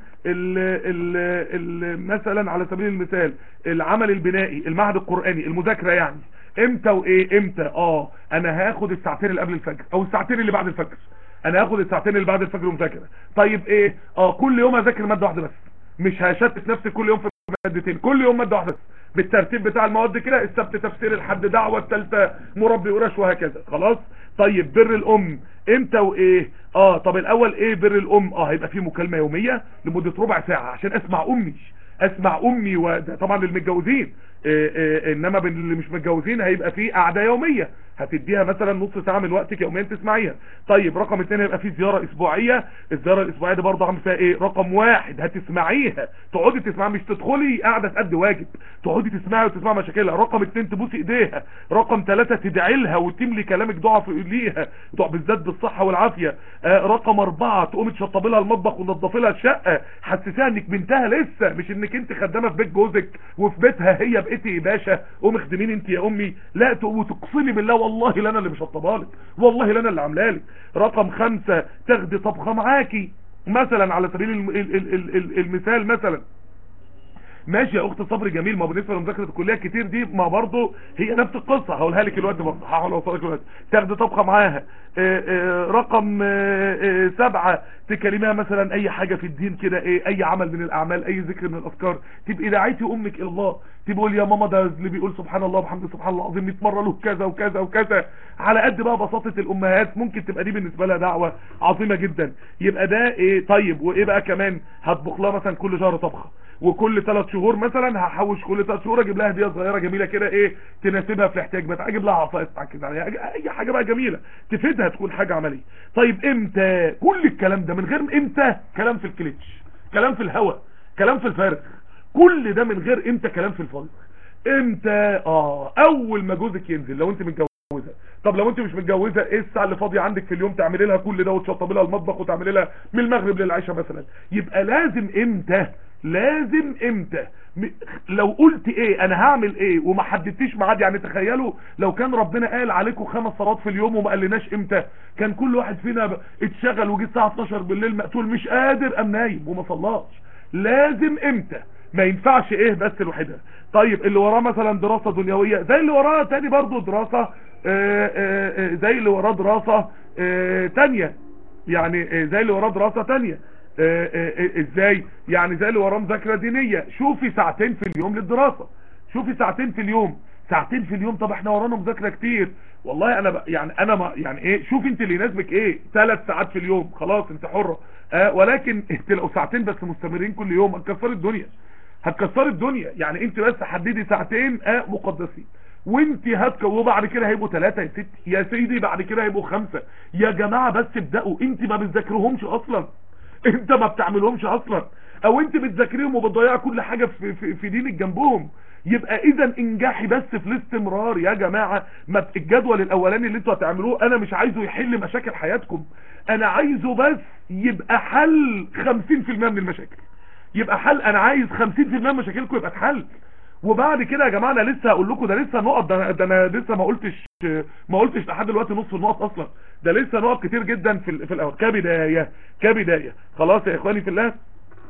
مثلا على سبيل المثال العمل البنائي، المعهد القرآني، المذاكره، يعني امتى وايه؟ امتى انا هاخد الساعتين اللي قبل الفجر او الساعتين اللي بعد الفجر، انا هاخد الساعتين اللي بعد الفجر مذاكره. طيب ايه؟ كل يوم اذاكر ماده واحده بس، مش هشتت نفسي كل يوم في مادتين، كل يوم ماده واحده بس بالترتيب بتاع المواد كده، السبت تفسير، الحد دعوه، الثالثه مربي ورش، وهكذا. خلاص. طيب بر الام امتى وايه؟ طب الاول ايه بر الام؟ هيبقى في مكالمه يوميه لمده ربع ساعه عشان اسمع امي، وده طبعا للمتجوزين. انما اللي مش متجوزين هيبقى في قعده يوميه هتديها مثلا نص ساعه من وقتك يوميا تسمعيها. طيب رقم 2 هيبقى في زياره اسبوعيه، الزياره الاسبوعيه دي برضه عامل فيها ايه؟ رقم 1 هتسمعيها، تقعدي تسمعي، مش تدخلي قاعده تأدي واجب، تقعدي تسمعي وتسمعي مشاكلها. رقم 2 تبوسي ايديها. رقم 3 تدعي لها وتملي كلامك دعاء ليها بالذات بالصحه والعافيه. رقم 4 تقومي تشطبي لها المطبخ ونضفي لها الشقه، حسسيها انك بنتها لسه، مش انك انت خدامه في بيت جوزك وفي بيتها هي بقيتي يا باشا قومي خدميني انت يا امي، لا وتقسمي بالله والله لا انا اللي مشطبها لك، والله لا انا اللي عاملها لك. رقم 5 تاخدي طبخه معاكي مثلا على سبيل المثال مثلا. ماشي يا اخت صبري جميل، ما بالنسبه لمذاكره الكليه كتير دي ما برضه هي نفس القصه، هقولها لك الوقت برضه، هحاول اوصلك الوقت. تاخدي طبخه معاها. رقم 7 تكلميها مثلا اي حاجه في الدين كده، اي عمل من الاعمال، اي ذكر من الاذكار، تبقي دعيتي امك الى الله، تقول يا ماما ده اللي بيقول سبحان الله وبحمده سبحان الله العظيم 100 مره له كذا وكذا وكذا. على قد بقى بساطه الامهات ممكن تبقى دي بالنسبه لها دعوه عظيمه جدا. يبقى ده ايه؟ طيب وايه بقى كمان؟ هطبخ لها مثلا كل شهر طبخه، وكل 3 شهور مثلا هحوش كل 3 شهور اجيب لها هديه صغيره جميله كده تناسبها في الاحتياج بتاعها، اجيب لها عصايه كده، اي حاجه بقى جميله تفيدها تكون حاجه عمليه. طيب امتى؟ كل الكلام ده من غير امتى كلام في الكليتش، كلام في الهواء، كلام في الفارغ، كل ده من غير امتى كلام في الفاضي. امتى؟ اول ما جوزك ينزل لو انت متجوزه. طب لو انت مش متجوزه ايه الساعه اللي فاضيه عندك في اليوم تعملي لها كل ده وتشطبي لها المطبخ وتعملي لها من المغرب للعشاء مثلا؟ يبقى لازم امتى، لازم امتى. لو قلت انا هعمل وما حددتيش ميعاد، يعني تخيلوا لو كان ربنا قال عليكم 5 صلوات في اليوم وما قالناش امتى، كان كل واحد فينا اتشغل وجي الساعه 12 بالليل مقتول مش قادر قام نايم وما صلاش. لازم امتى، ما ينفعش بس لوحدها. طيب اللي وراه مثلا دراسه دنيويه زي اللي وراه تاني برضه دراسه زي اللي وراه دراسه تانيه، يعني زي اللي وراه دراسه تانيه. ازاي يعني؟ زي اللي وراه مذاكره دينيه، شوفي ساعتين في اليوم للدراسه، شوفي ساعتين في اليوم، ساعتين في اليوم. طب احنا ورانا مذاكره كتير والله انا يعني انا ما يعني شوفي انت اللي يناسبك 3 ساعات في اليوم خلاص انت حره. ولكن انت لو ساعتين بس مستمرين كل يوم هتكسري الدنيا، هتكسري الدنيا. يعني انت بس حددي ساعتين مقدسين، وانت وبعد كده هيبقوا 3 يا ستي يا سيدي، بعد كده هيبقوا 5 يا جماعه. بس ابداوا، انت ما بتذاكرهمش اصلا، انت ما بتعملهمش اصلا، او انت بتذاكريهم وبتضيع كل حاجه في دينك جنبهم. يبقى اذا انجحي بس في الاستمرار يا جماعه. ما الجدول الاولاني اللي انتوا هتعملوه انا مش عايزه يحل مشاكل حياتكم، انا عايزه بس يبقى حل 50% من المشاكل، يبقى حل. انا عايز 50% من مشاكلكم يبقى اتحل. وبعد كده يا جماعه انا لسه هقول لكم، ده لسه نقط، ده انا لسه ما قلتش لحد دلوقتي نص النقط اصلا، ده لسه نقط كتير جدا في الاول كبدايه. خلاص يا اخواني في الله.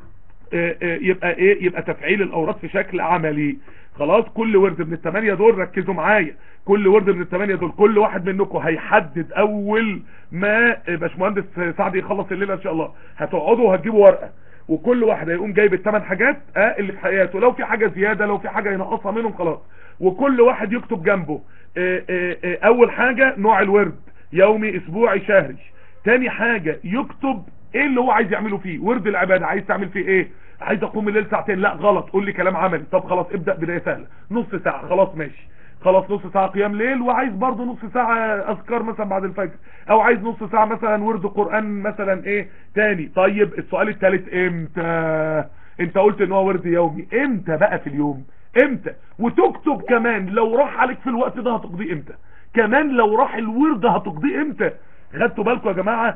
يبقى يبقى تفعيل الاوراد في شكل عملي. خلاص كل ورد من ال8 دول ركزوا معايا، كل ورد من ال8 دول كل واحد منكم هيحدد اول ما باشمهندس سعد يخلص الليله ان شاء الله، هتقعدوا وهتجيبوا ورقه وكل واحد هيقوم جايب الثمان حاجات اللي في حياته، لو في حاجة زيادة لو في حاجة ينقصها منهم خلاص، وكل واحد يكتب جنبه اول حاجة نوع الورد، يومي اسبوعي شهري. تاني حاجة يكتب ايه اللي هو عايز يعمله فيه، ورد العبادة عايز تعمل فيه ايه، عايز اقوم الليل ساعتين، لا غلط قول لي كلام عملي، طب خلاص ابدأ بداية سهلة، نص ساعة خلاص ماشي، خلاص نص ساعة قيام ليل، وعايز برضو نص ساعة اذكار مثلا بعد الفجر، او عايز نص ساعة مثلا ورد قرآن مثلا ايه تاني. طيب السؤال الثالث امتى؟ انت قلت ان هو ورد يومي، امتى بقى في اليوم، امتى؟ وتكتب كمان لو راح عليك في الوقت ده هتقضيه امتى، كمان لو راح الورد هتقضيه امتى. خدتوا بالكم يا جماعة؟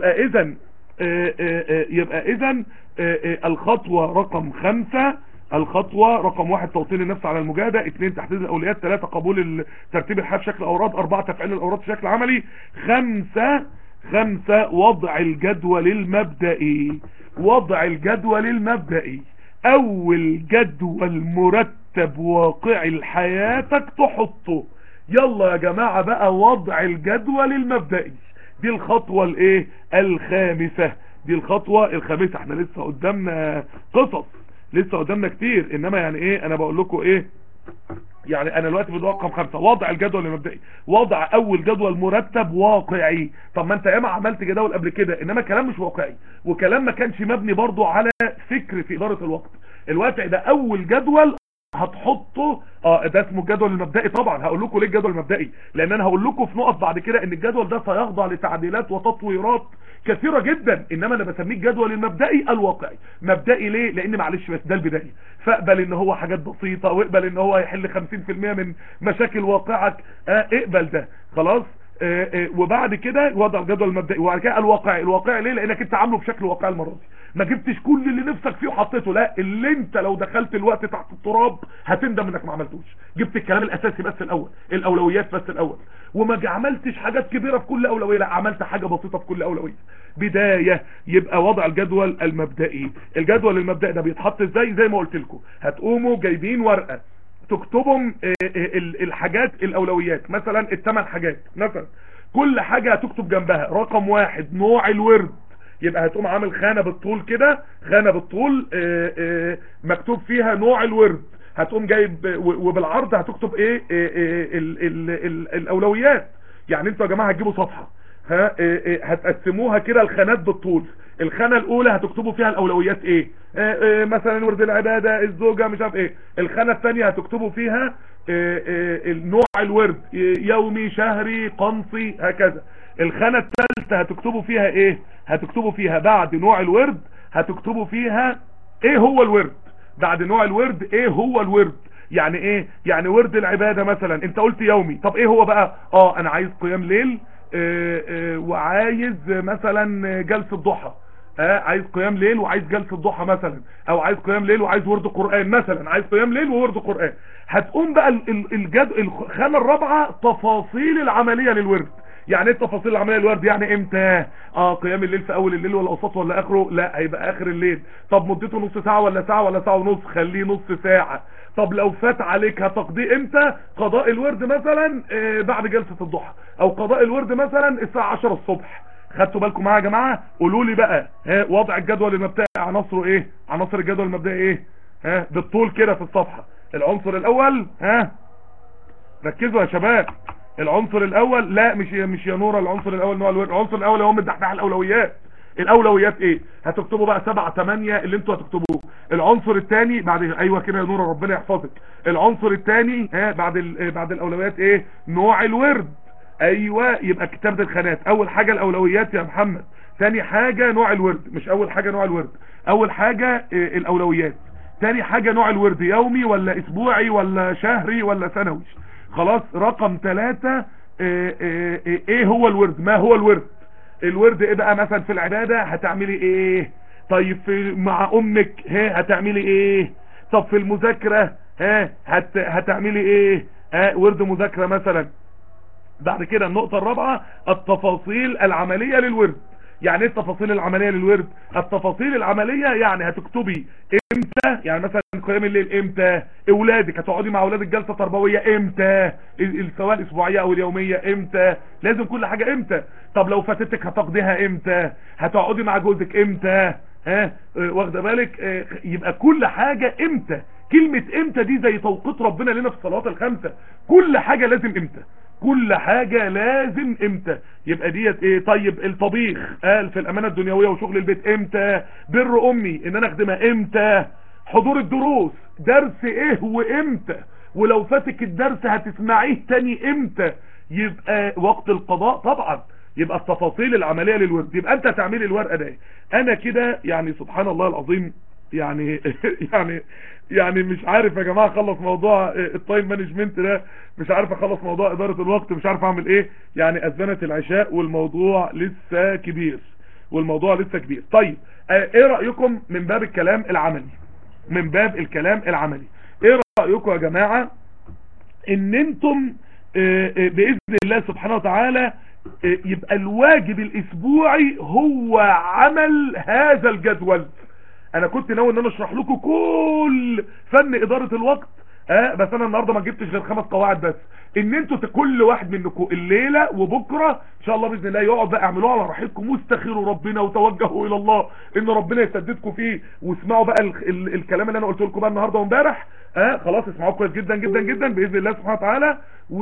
يبقى اذا الخطوة رقم 5، الخطوة رقم 1 توطين النفس على المجاهدة، 2 تحديد الاولويات، 3 قبول ترتيب الحياة بشكل اوراد، 4 تفعيل الاوراد بشكل عملي، 5 وضع الجدول المبدئي. وضع الجدول المبدئي، اول جدول مرتب واقعي لحياتك تحطه. يلا يا جماعة بقى وضع الجدول المبدئي، دي الخطوة الايه الخامسة، دي الخطوة الخامسة. احنا لسه قدامنا قصص، لسه قدامنا كتير، انما يعني ايه انا بقول لكم ايه، يعني انا دلوقتي في رقم 5 وضع الجدول المبدئي، وضع اول جدول مرتب واقعي. طب ما انت ياما عملت جداول قبل كده، انما كلام مش واقعي، وكلام ما كانش مبني برضو على فكر في ادارة الوقت. الواقع ده اول جدول هتحطه، ده اسمه الجدول المبدئي. طبعا هقول لكم ليه الجدول المبدئي، لان انا هقول لكم في نقط بعد كده ان الجدول ده سيخضع لتعديلات وتطويرات كثيرة جدا، انما انا بسميه الجدول المبدئي الواقعي. مبدئي ليه؟ لان معلش بس ده البداية، فاقبل ان هو حاجات بسيطة، واقبل ان هو هيحل 50% من مشاكل واقعك، اقبل ده خلاص. وبعد كده وضع الجدول المبدئي، وبعد كده الواقعي. الواقعي ليه؟ لانك انت عامله بشكل واقعي المره دي، ما جبتش كل اللي نفسك فيه وحطيته، لا، اللي انت لو دخلت الوقت تحت التراب هتندم انك ما عملتوش. جبت الكلام الاساسي بس الاول، الاولويات بس الاول، وما عملتش حاجات كبيره في كل اولويه، لا عملت حاجه بسيطه في كل اولويه. بدايه. يبقى وضع الجدول المبدئي. الجدول المبدئي ده بيتحط ازاي؟ زي ما قلت لكم، هتقوموا جايبين ورقه تكتبهم الحاجات الاولويات، مثلا ال8 حاجات مثلا، كل حاجة هتكتب جنبها رقم 1 نوع الورد. يبقى هتقوم عامل خانة بالطول كده، خانة بالطول مكتوب فيها نوع الورد، هتقوم جايب وبالعرض هتكتب ايه الاولويات. يعني انتوا يا جماعة هتجيبوا صفحة، هتقسموها كده الخانات بالطول. الخانة الاولى هتكتبوا فيها الاولويات ايه، مثلا ورد العبادة، الزوجة، مش عارف ايه. الخانة الثانية هتكتبوا فيها نوع الورد، يومي، شهري، قنصي، هكذا. الخانة الثالثة هتكتبوا فيها ايه، هتكتبوا فيها بعد نوع الورد هتكتبوا فيها ايه هو الورد، بعد نوع الورد ايه هو الورد. يعني ايه؟ يعني ورد العبادة مثلا انت قلت يومي، طب ايه هو بقى؟ انا عايز قيام ليل، وعايز مثلا جلسة ضحى، عايز قيام ليل وعايز جلسة ضحى مثلا، او عايز قيام ليل وعايز ورد قرآن مثلا، عايز قيام ليل وورد قرآن. هتقوم بقى الخانة الرابعة تفاصيل العملية للورد. يعني ايه تفاصيل العملية للورد؟ يعني امتى؟ قيام الليل في اول الليل ولا اوسطه ولا اخره؟ لا، هيبقى اخر الليل. طب مدته نص ساعة ولا ساعة ولا ساعة ونص؟ خليه نص ساعة. طب لو فات عليك هتقضيه امتى؟ قضاء الورد مثلا بعد جلسة الضحى، او قضاء الورد مثلا الساعة 10 الصبح. خدتوا بالكم معايا يا جماعة؟ قولوا لي بقى وضع الجدول المبدئي عناصره ايه؟ عناصر الجدول المبدئي ايه؟ بالطول كده في الصفحة. العنصر الاول، ركزوا يا شباب، العنصر الاول، لا مش يا نورة، العنصر الاول نوع الورد. العنصر الاول هو مدحدح الاولويات. الاولويات ايه؟ هتكتبوا بقى 7 8 اللي انتوا هتكتبوه. العنصر الثاني بعد، ايوه كده يا نورة ربنا يحفظك، العنصر الثاني بعد الاولويات ايه؟ نوع الورد. ايوه، يبقى كتابة الخانات، اول حاجة الاولويات يا محمد، ثاني حاجة نوع الورد، مش اول حاجة نوع الورد، اول حاجة الاولويات، ثاني حاجة نوع الورد، يومي ولا اسبوعي ولا شهري ولا سنوي. خلاص. رقم 3 ايه هو الورد، ما هو الورد. الورد ايه بقى؟ مثلا في العبادة هتعملي ايه؟ طيب مع امك هتعملي ايه؟ طب في المذاكرة هتعملي ايه؟ ورد مذاكرة مثلا. بعد كده النقطة الرابعة التفاصيل العملية للورد. يعني ايه التفاصيل العملية للورد؟ التفاصيل العملية يعني هتكتبي امتى، يعني مثلا قيام الليل امتى، اولادك هتقعدي مع اولادك جلسة تربوية امتى، سواء الاسبوعية او اليومية امتى، لازم كل حاجة امتى. طب لو فاتتك هتقضيها امتى، هتقعدي مع جوزك امتى، ها واخده بالك؟ يبقى كل حاجة امتى. كلمة امتى دي زي توقيت ربنا لنا في الصلوات الخمسة، كل حاجة لازم امتى، كل حاجة لازم امتى. يبقى ديت ايه؟ طيب الطبيخ قال في الامانة الدنيوية وشغل البيت امتى، بر امي ان انا اخدمها امتى، حضور الدروس درس ايه وامتى، ولو فاتك الدرس هتسمعيه تاني امتى. يبقى وقت القضاء طبعا، يبقى التفاصيل العملية للورد. يبقى انت تعمل الورقة ده انا كده يعني سبحان الله العظيم يعني يعني مش عارف يا جماعة اخلص موضوع التايم مانجمنت ده، مش عارف اخلص موضوع ادارة الوقت، مش عارف اعمل ايه. يعني اذنت العشاء والموضوع لسه كبير، والموضوع لسه كبير. طيب ايه رأيكم من باب الكلام العملي، من باب الكلام العملي ايه رأيكم يا جماعة ان انتم باذن الله سبحانه وتعالى يبقى الواجب الاسبوعي هو عمل هذا الجدول. انا كنت ناوي ان انا اشرح لكم كل فن ادارة الوقت بس انا النهاردة ما جبتش غير 5 قواعد بس، ان انتوا كل واحد منكم الليلة وبكرة ان شاء الله باذن الله يقعد بقى اعملوها على راحتكم واستخيروا ربنا وتوجهوا الى الله ان ربنا يسددكم فيه، واسمعوا بقى الكلام اللي انا قلت لكم بقى النهارده وامبارح. خلاص اسمعوه كويس جدا جدا جدا باذن الله سبحانه وتعالى.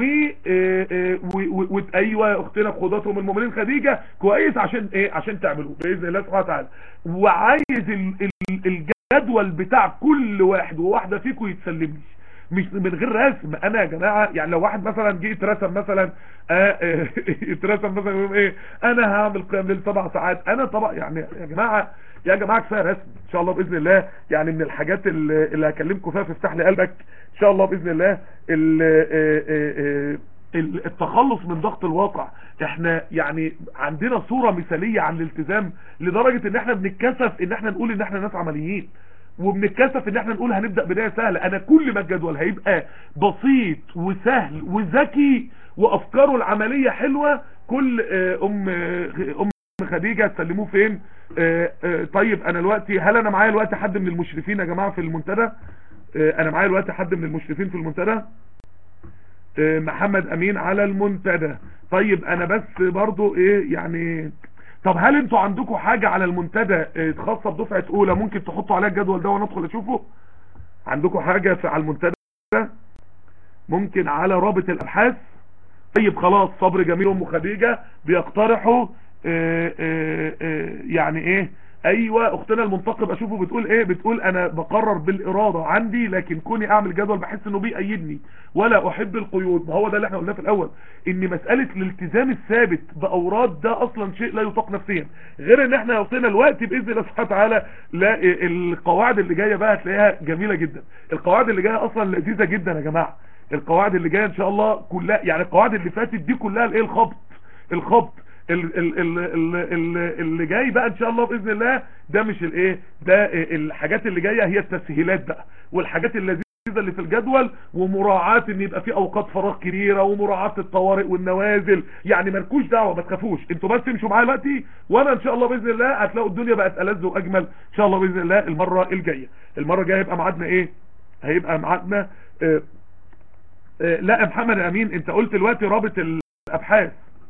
ايوه يا اختنا قدوتهم المؤمنين خديجه كويس عشان ايه؟ عشان تعملوه باذن الله سبحانه وتعالى. وعايز الجدول بتاع كل واحد وواحده فيكم يتسلم لي مش من غير رسم. انا يا جماعه يعني لو واحد مثلا جه يترسم مثلا يترسم مثلا يقول ايه انا هعمل قيام ليل 7 ساعات، انا طبعا يعني يا جماعه كفايه رسم ان شاء الله باذن الله. يعني من الحاجات اللي هكلمكم فيها في افتح لي قلبك ان شاء الله باذن الله التخلص من ضغط الواقع. احنا يعني عندنا صورة مثالية عن الالتزام لدرجة ان احنا بنتكسف ان احنا نقول ان احنا ناس عمليين، وبنتكسف ان احنا نقول هنبدأ بداية سهلة. انا كل ما الجدول هيبقى بسيط وسهل وذكي وافكاره العملية حلوة، كل ام خديجة تسلموه فين؟ طيب انا دلوقتي هل انا معايا الوقت حد من المشرفين يا جماعة في المنتدى؟ انا معايا الوقت حد من المشرفين في المنتدى؟ محمد امين على المنتدى. طيب انا بس برضو ايه يعني، طب هل انتوا عندكم حاجة على المنتدى خاصة بدفعة اولى ممكن تحطوا عليها الجدول ده وانا ادخل اشوفه؟ عندكم حاجة على المنتدى ممكن على رابط الابحاث؟ طيب خلاص صبر جميل ام خديجة بيقترحوا يعني ايه ايوه اختنا المنتقب اشوفه بتقول ايه، بتقول انا بقرر بالارادة عندي لكن كوني اعمل جدول بحس انه بيأيدني ولا احب القيود. ما هو ده اللي احنا قلناه في الاول، ان مسألة الالتزام الثابت باوراد ده اصلا شيء لا يطاق نفسيا، غير ان احنا وصلنا الوقت باذن الله سبحانه وتعالى. لا القواعد اللي جايه بقى هتلاقيها جميلة جدا، القواعد اللي جايه اصلا لذيذة جدا يا جماعة. القواعد اللي جايه ان شاء الله كلها يعني القواعد اللي فاتت دي كلها الايه الخبط اللي جاي بقى ان شاء الله باذن الله ده مش الايه ده، الحاجات اللي جايه هي التسهيلات بقى والحاجات اللذيذه اللي في الجدول، ومراعاه ان يبقى في اوقات فراغ كبيره ومراعاه الطوارئ والنوازل. يعني مالكوش دعوه ما تخافوش، انتوا بس امشوا معايا دلوقتي وانا ان شاء الله باذن الله هتلاقوا الدنيا بقت ألذ واجمل ان شاء الله باذن الله. المره الجايه هيبقى ميعادنا ايه؟ هيبقى ميعادنا لا محمد امين انت قلت دلوقتي رابط الابحاث،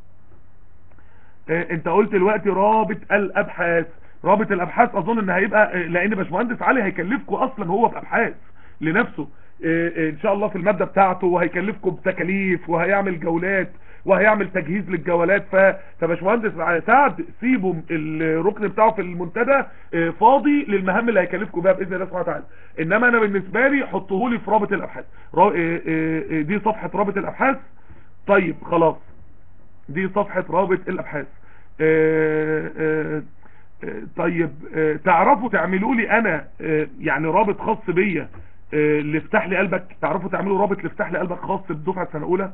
انت قلت دلوقتي رابط الابحاث اظن ان هيبقى لان باشمهندس علي هيكلفكم اصلا هو بابحاث لنفسه ان شاء الله في المادة بتاعته، وهيكلفكم بتكاليف وهيعمل جولات وهيعمل تجهيز للجولات. فباشمهندس سعد سيبوا الركن بتاعه في المنتدى فاضي للمهام اللي هيكلفكم بها باذن الله سبحانه وتعالى. انما انا بالنسبه لي حطوه لي في رابط الابحاث، دي صفحه رابط الابحاث. طيب خلاص دي صفحة رابط الابحاث. طيب تعرفوا تعملوا لي انا يعني رابط خاص بيا لافتح لي قلبك؟ تعرفوا تعملوا رابط لافتح لي قلبك خاص بدفعة سنة اولى؟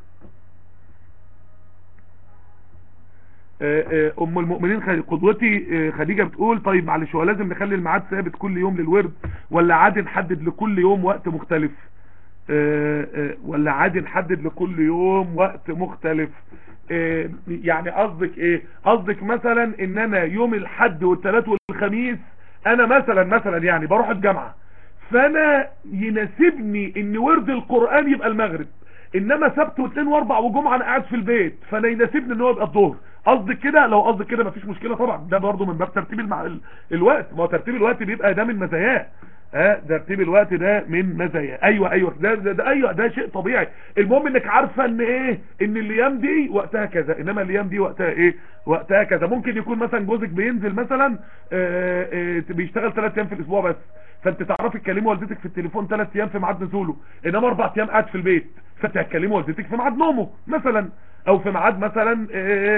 ام المؤمنين قدوتي خديجة بتقول طيب معلش هو لازم نخلي الميعاد ثابت كل يوم للورد ولا عادي نحدد لكل يوم وقت مختلف؟ ولا عادي نحدد لكل يوم وقت مختلف؟ يعني قصدك ايه؟ قصدك مثلا ان انا يوم الحد والثلاث والخميس انا مثلا يعني بروح الجامعة، فانا يناسبني ان ورد القرآن يبقى المغرب، انما سبت واثنين واربع وجمعة انا قاعد في البيت فانا يناسبني ان هو يبقى الظهر. قصدك كده؟ لو قصدك كده مفيش مشكله طبعا، ده برضو من باب ترتيب الوقت. ما هو ترتيب الوقت بيبقى ده من مزاياه. ترتيب الوقت ده من مزايا. ايوه ده ايوه ده شيء طبيعي. المهم انك عارفه ان ايه، ان الايام دي وقتها كذا، انما الايام دي وقتها ايه، وقتها كذا. ممكن يكون مثلا جوزك بينزل مثلا بيشتغل 3 ايام في الاسبوع بس، فانت تعرفي تكلمي والدتك في التليفون 3 ايام في ميعاد نزوله، انما 4 ايام قاعد في البيت، فانت هتكلمي والدتك في ميعاد نومه مثلا، او في ميعاد مثلا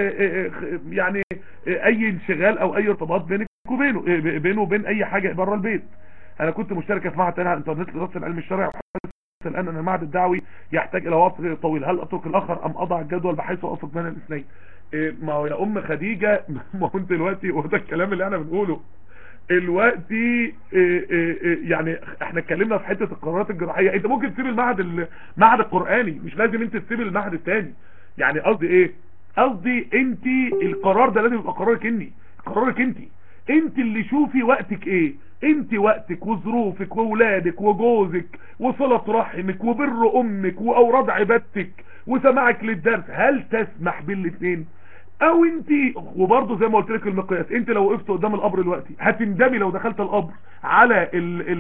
يعني اي انشغال او اي ارتباط بينك وبينه، بينه وبين اي حاجه بره البيت. انا كنت مشتركه في معهد تاني على الانترنت لدراسه العلم الشرعي، وحاسس الان ان المعهد الدعوي يحتاج الى وقت طويل، هل اترك الاخر ام اضع الجدول بحيث اوفق بين الاثنين؟ ما هو يا ام خديجه ما هو انت دلوقتي، وده الكلام اللي احنا بنقوله دلوقتي، يعني احنا اتكلمنا في حته القرارات الجراحيه، انت ممكن تسيب المعهد القراني، مش لازم انت تسيب المعهد الثاني. يعني قصدي ايه؟ قصدي انت القرار ده لازم يبقى قرارك انت اللي شوفي وقتك ايه. انت وقتك وظروفك واولادك وجوزك وصلة رحمك وبر امك واوراد عبادتك وسماعك للدرس، هل تسمح بالاثنين؟ او انت، وبرضه زي ما قلت لك المقياس، انت لو وقفت قدام القبر دلوقتي هتندمي لو دخلت القبر على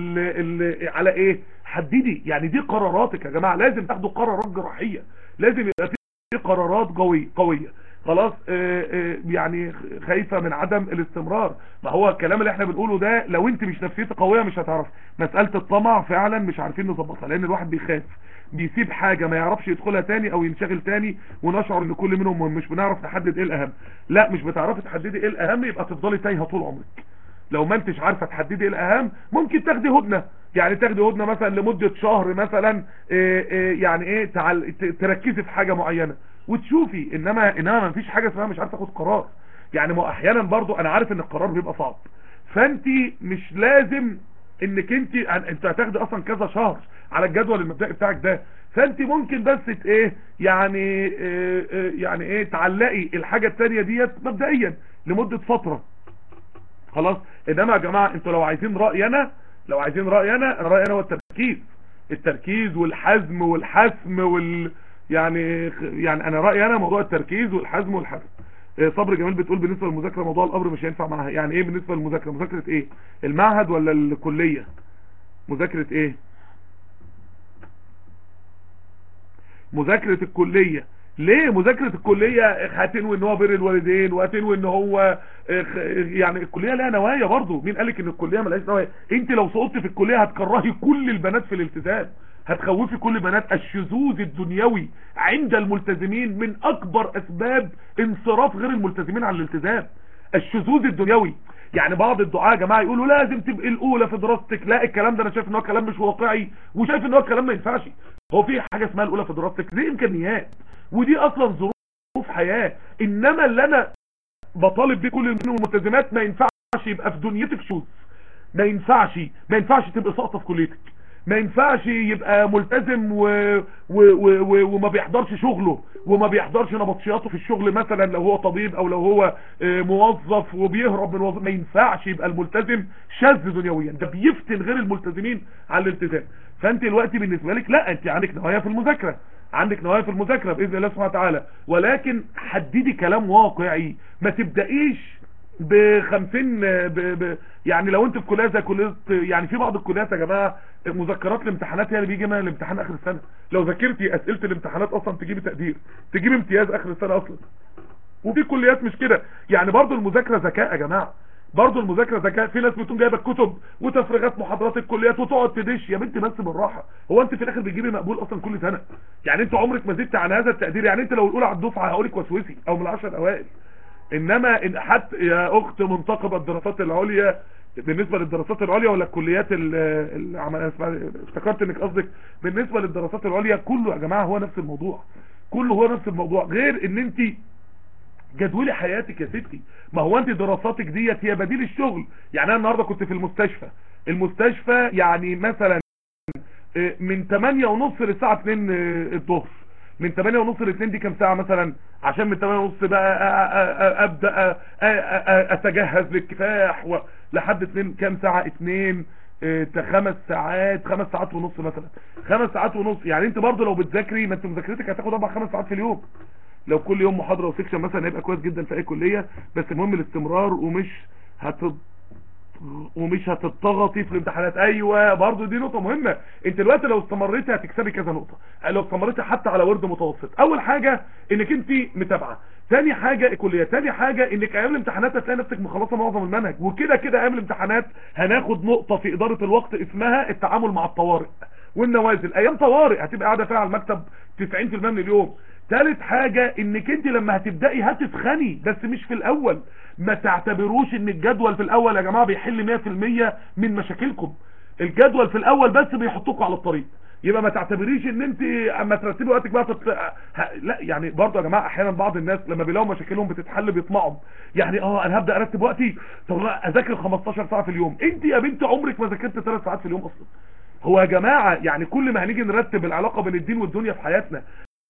على ايه؟ حددي. يعني دي قراراتك يا جماعه، لازم تاخدوا قرارات جراحيه، لازم يبقى في قرارات قويه. خلاص يعني خايفه من عدم الاستمرار. ما هو الكلام اللي احنا بنقوله ده لو انت مش نفسيتك قويه مش هتعرف. مساله الطمع فعلا مش عارفين نظبطها، لان الواحد بيخاف، بيسيب حاجه ما يعرفش يدخلها تاني او ينشغل تاني، ونشعر ان كل منهم مهم، مش بنعرف نحدد ايه الاهم. لا، مش بتعرفي تحددي ايه الاهم، يبقى تفضلي تايهه طول عمرك. لو ما انتش عارفه تحددي ايه الاهم، ممكن تاخدي هدنه، يعني تاخدي هدنه مثلا لمده شهر مثلا، يعني ايه، تركزي في حاجه معينه وتشوفي. انما ما فيش حاجه اسمها مش عارفه تاخد قرار. يعني ما احيانا برضو انا عارف ان القرار بيبقى صعب، فانت مش لازم انك انت هتاخدي اصلا كذا شهر على الجدول المبدئي بتاعك ده، فانت ممكن بس ايه يعني يعني ايه تعلقي الحاجه الثانيه ديت مبدئيا لمده فتره. خلاص. انما يا جماعه انتوا لو عايزين رايي انا، رايي انا هو التركيز والحزم والحسم يعني انا رايي انا موضوع التركيز والحزم والحسم. صبر جمال بتقول بالنسبه للمذاكره موضوع الامر مش هينفع معاها. يعني ايه بالنسبه للمذاكره؟ مذاكره ايه؟ المعهد ولا الكليه؟ مذاكره ايه؟ مذاكره الكليه. ليه مذاكره الكليه؟ هتنوي ان هو بر الوالدين، وهتنوي ان هو يعني الكليه لها نوايا برضو. مين قالك ان الكليه ملهاش نوايا؟ انت لو سقطت في الكليه هتكرهي كل البنات في الالتزام، هتخوفي كل البنات. الشذوذ الدنيوي عند الملتزمين من اكبر اسباب انصراف غير الملتزمين عن الالتزام. الشذوذ الدنيوي. يعني بعض الدعاة يا جماعه يقولوا لازم تبقي الاولى في دراستك. لا، الكلام ده انا شايف ان هو كلام مش واقعي، وشايف ان هو كلام ما ينفعش. هو في حاجه اسمها الاولى في دراستك؟ دي امكانيات، ودي اصلا ظروف حياه. انما اللي انا بطالب بيه كل الملتزمات، ما ينفعش يبقى في دنيتك شوز، ما ينفعش تبقى ساقطه في كليتك، ما ينفعش يبقى ملتزم وما بيحضرش شغله، وما بيحضرش نبطشياته في الشغل مثلا لو هو طبيب، او لو هو موظف وبيهرب من وظيفه. ما ينفعش يبقى الملتزم شاذ دنيويا، ده بيفتن غير الملتزمين على الالتزام. فانت دلوقتي بالنسبه لك لا، انت عندك نوايا في المذاكره، باذن الله سبحانه وتعالى، ولكن حددي كلام واقعي. ما تبدايش ب50 يعني لو انت في كليه زي كليه، يعني في بعض الكليات يا جماعه مذكرات الامتحانات هي اللي بيجي منها الامتحان اخر السنه. لو ذاكرتي اسئله الامتحانات اصلا تجيبي تقدير، تجيبي امتياز اخر السنه اصلا. وفي كليات مش كده. يعني برضو المذاكره ذكاء يا جماعه، في ناس بتقوم جايبه كتب وتفريغات محاضرات الكليات وتقعد تدش. يا بنتي بس بالراحه، هو انت في الاخر بتجيبي مقبول اصلا كل سنه؟ يعني انت عمرك ما زدت عن هذا التقدير. يعني انت لو الاولى على الدفعه هقول لك وسوسي او من ال10 الاوائل. انما إن حتى يا اخت منتقبه الدراسات العليا، بالنسبه للدراسات العليا ولا الكليات افتكرت انك قصدك بالنسبه للدراسات العليا، كله يا جماعه هو نفس الموضوع، غير ان انت جدولي حياتك يا ستي. ما هو انت دراساتك ديت هي بديل الشغل. يعني انا النهارده كنت في المستشفى يعني مثلا من 8:30 للساعه 2 الظهر. من 8:30 ل 2 دي كام ساعه مثلا؟ عشان من 8:30 بقى ابدا اتجهز للكفاح لحد 2 كام ساعه؟ 2 5 ساعات ونص مثلا. 5 ساعات ونص. يعني انت برضو لو بتذاكري، ما انت مذاكرتك هتاخد 4-5 ساعات في اليوم. لو كل يوم محاضره وسكشن مثلا هيبقى كويس جدا في اي كليه، بس المهم الاستمرار، ومش هتضغطي في الامتحانات. ايوه برضو دي نقطه مهمه. انت دلوقتي لو استمريتي هتكسبي كذا نقطه، لو استمريتي حتى على ورد متوسط. اول حاجه انك انت متابعه، ثاني حاجه الكليه، ثاني حاجه انك ايام الامتحانات هتلاقي نفسك مخلصه معظم المنهج. وكده كده ايام الامتحانات هناخد نقطه في اداره الوقت اسمها التعامل مع الطوارئ والنوازل. ايام طوارئ هتبقى قاعده فيها على المكتب 90% من اليوم. ثالث حاجه انك انت لما هتبداي هتسخني، بس مش في الاول. ما تعتبروش ان الجدول في الاول يا جماعه بيحل 100% من مشاكلكم. الجدول في الاول بس بيحطوكوا على الطريق. يبقى ما تعتبريش ان انت اما ترتبي وقتك بقى لا يعني برضه يا جماعه احيانا بعض الناس لما بيلاقوا مشاكلهم بتتحل بيطمعوا. يعني انا هبدا ارتب وقتي، طب اذاكر 15 ساعه في اليوم. انت يا بنت عمرك ما ذاكرت 3 ساعات في اليوم اصلا. هو يا جماعه يعني كل ما هنيجي نرتب العلاقه بين الدين والدنيا في حياتنا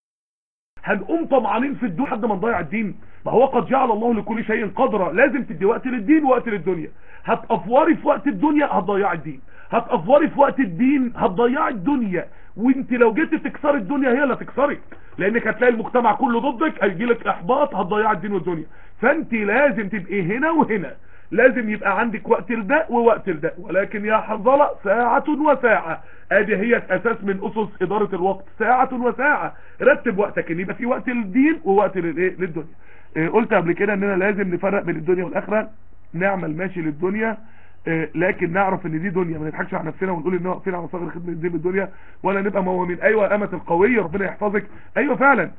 هنقوم طمعانين في الدنيا لحد ما نضيع الدين؟ ما هو قد جعل الله لكل شيء قدرا. لازم تدي وقت للدين ووقت للدنيا. هتأفوري في وقت الدنيا هتضيعي الدين، هتأفوري في وقت الدين هتضيعي الدنيا. وانت لو جيت تكسري الدنيا هي اللي هتكسرك، لانك هتلاقي المجتمع كله ضدك، هيجيلك احباط، هتضيعي الدين والدنيا. فانت لازم تبقي هنا وهنا، لازم يبقى عندك وقت لده ووقت لده. ولكن يا حنظله ساعة وساعة، ادي هي اساس من اسس ادارة الوقت، ساعة وساعة. رتب وقتك ان يبقى في وقت للدين ووقت للدنيا. قلت قبل كده اننا لازم نفرق بين الدنيا والاخره. نعمل ماشي للدنيا، لكن نعرف ان دي دنيا، ما نضحكش على نفسنا ونقول ان واقفين على صغر خدمه الدين بالدنيا، ولا نبقى موهمين. ايوه امه القويه ربنا يحفظك، ايوه فعلا.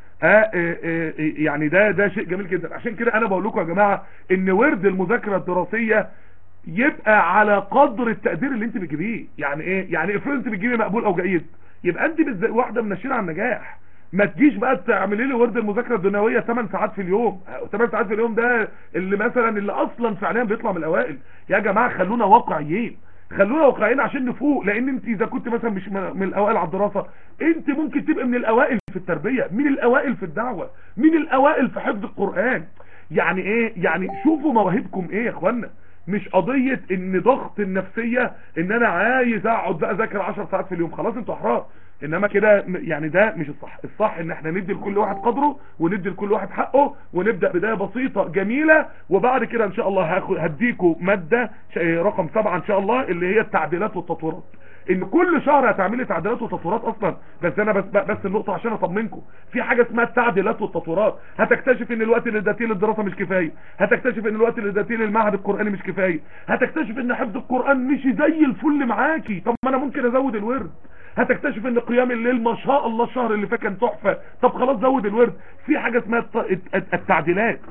يعني ده شيء جميل جدا. عشان كده انا بقول لكم يا جماعه ان ورد المذاكره الدراسيه يبقى على قدر التقدير اللي انت بتجيبيه. يعني ايه؟ يعني افرض انت بتجيبي مقبول او جيد، يبقى انت واحده من الشيء على النجاح. ما تجيش بقى تعملي لي ورد المذاكره الدنيويه 8 ساعات في اليوم. 8 ساعات في اليوم ده اللي مثلا اللي اصلا فعليا بيطلع من الاوائل. يا جماعه خلونا واقعيين، خلونا واقعيين عشان نفوق. لان انت اذا كنت مثلا مش من الاوائل على الدراسه، انت ممكن تبقى من الاوائل في التربيه، من الاوائل في الدعوه، من الاوائل في حفظ القران. يعني ايه؟ يعني شوفوا مواهبكم ايه يا اخوانا. مش قضيه ان ضغط النفسيه ان انا عايز اقعد بقى اذاكر 10 ساعات في اليوم. خلاص انتوا احرار. انما كده يعني ده مش الصح. الصح ان احنا ندي لكل واحد قدره، وندي لكل واحد حقه، ونبدا بدايه بسيطه جميله. وبعد كده ان شاء الله هديكم ماده رقم 7 ان شاء الله، اللي هي التعديلات والتطويرات. ان كل شهر هتعملي تعديلات وتطويرات اصلا. بس انا بس النقطه عشان اطمنكم، في حاجه اسمها التعديلات والتطويرات. هتكتشف ان الوقت اللي اديتيه للدراسه مش كفايه، هتكتشف ان الوقت اللي اديتيه للمعهد القراني مش كفايه، هتكتشف ان حفظ القران مش زي الفل معاكي. طب ما انا ممكن ازود الورد. هتكتشف ان قيام الليل ما شاء الله الشهر اللي فات كان تحفه. طب خلاص زود الورد. في حاجه اسمها التعديلات.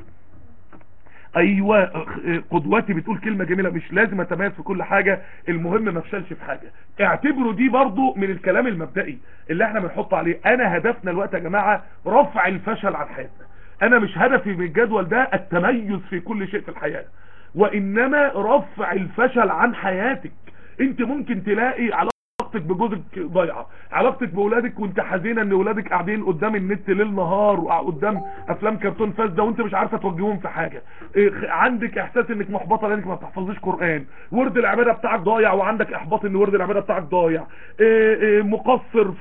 ايوه قدوتي بتقول كلمه جميله، مش لازم اتميز في كل حاجه، المهم ما افشلش في حاجه. اعتبروا دي برضو من الكلام المبدئي اللي احنا بنحط عليه. انا هدفنا الوقت يا جماعه رفع الفشل عن حياتنا. انا مش هدفي من الجدول ده التميز في كل شيء في الحياه، وانما رفع الفشل عن حياتك. انت ممكن تلاقي علاقتك بجوزك ضايعه، علاقتك باولادك وانت حزينه ان اولادك قاعدين قدام النت ليل نهار وقدام افلام كرتون فاسده وانت مش عارفه توجههم في حاجه. عندك احساس انك محبطه لانك ما بتحفظيش قران. ورد العباده بتاعك ضايع وعندك احباط ان ورد العباده بتاعك ضايع. مقصر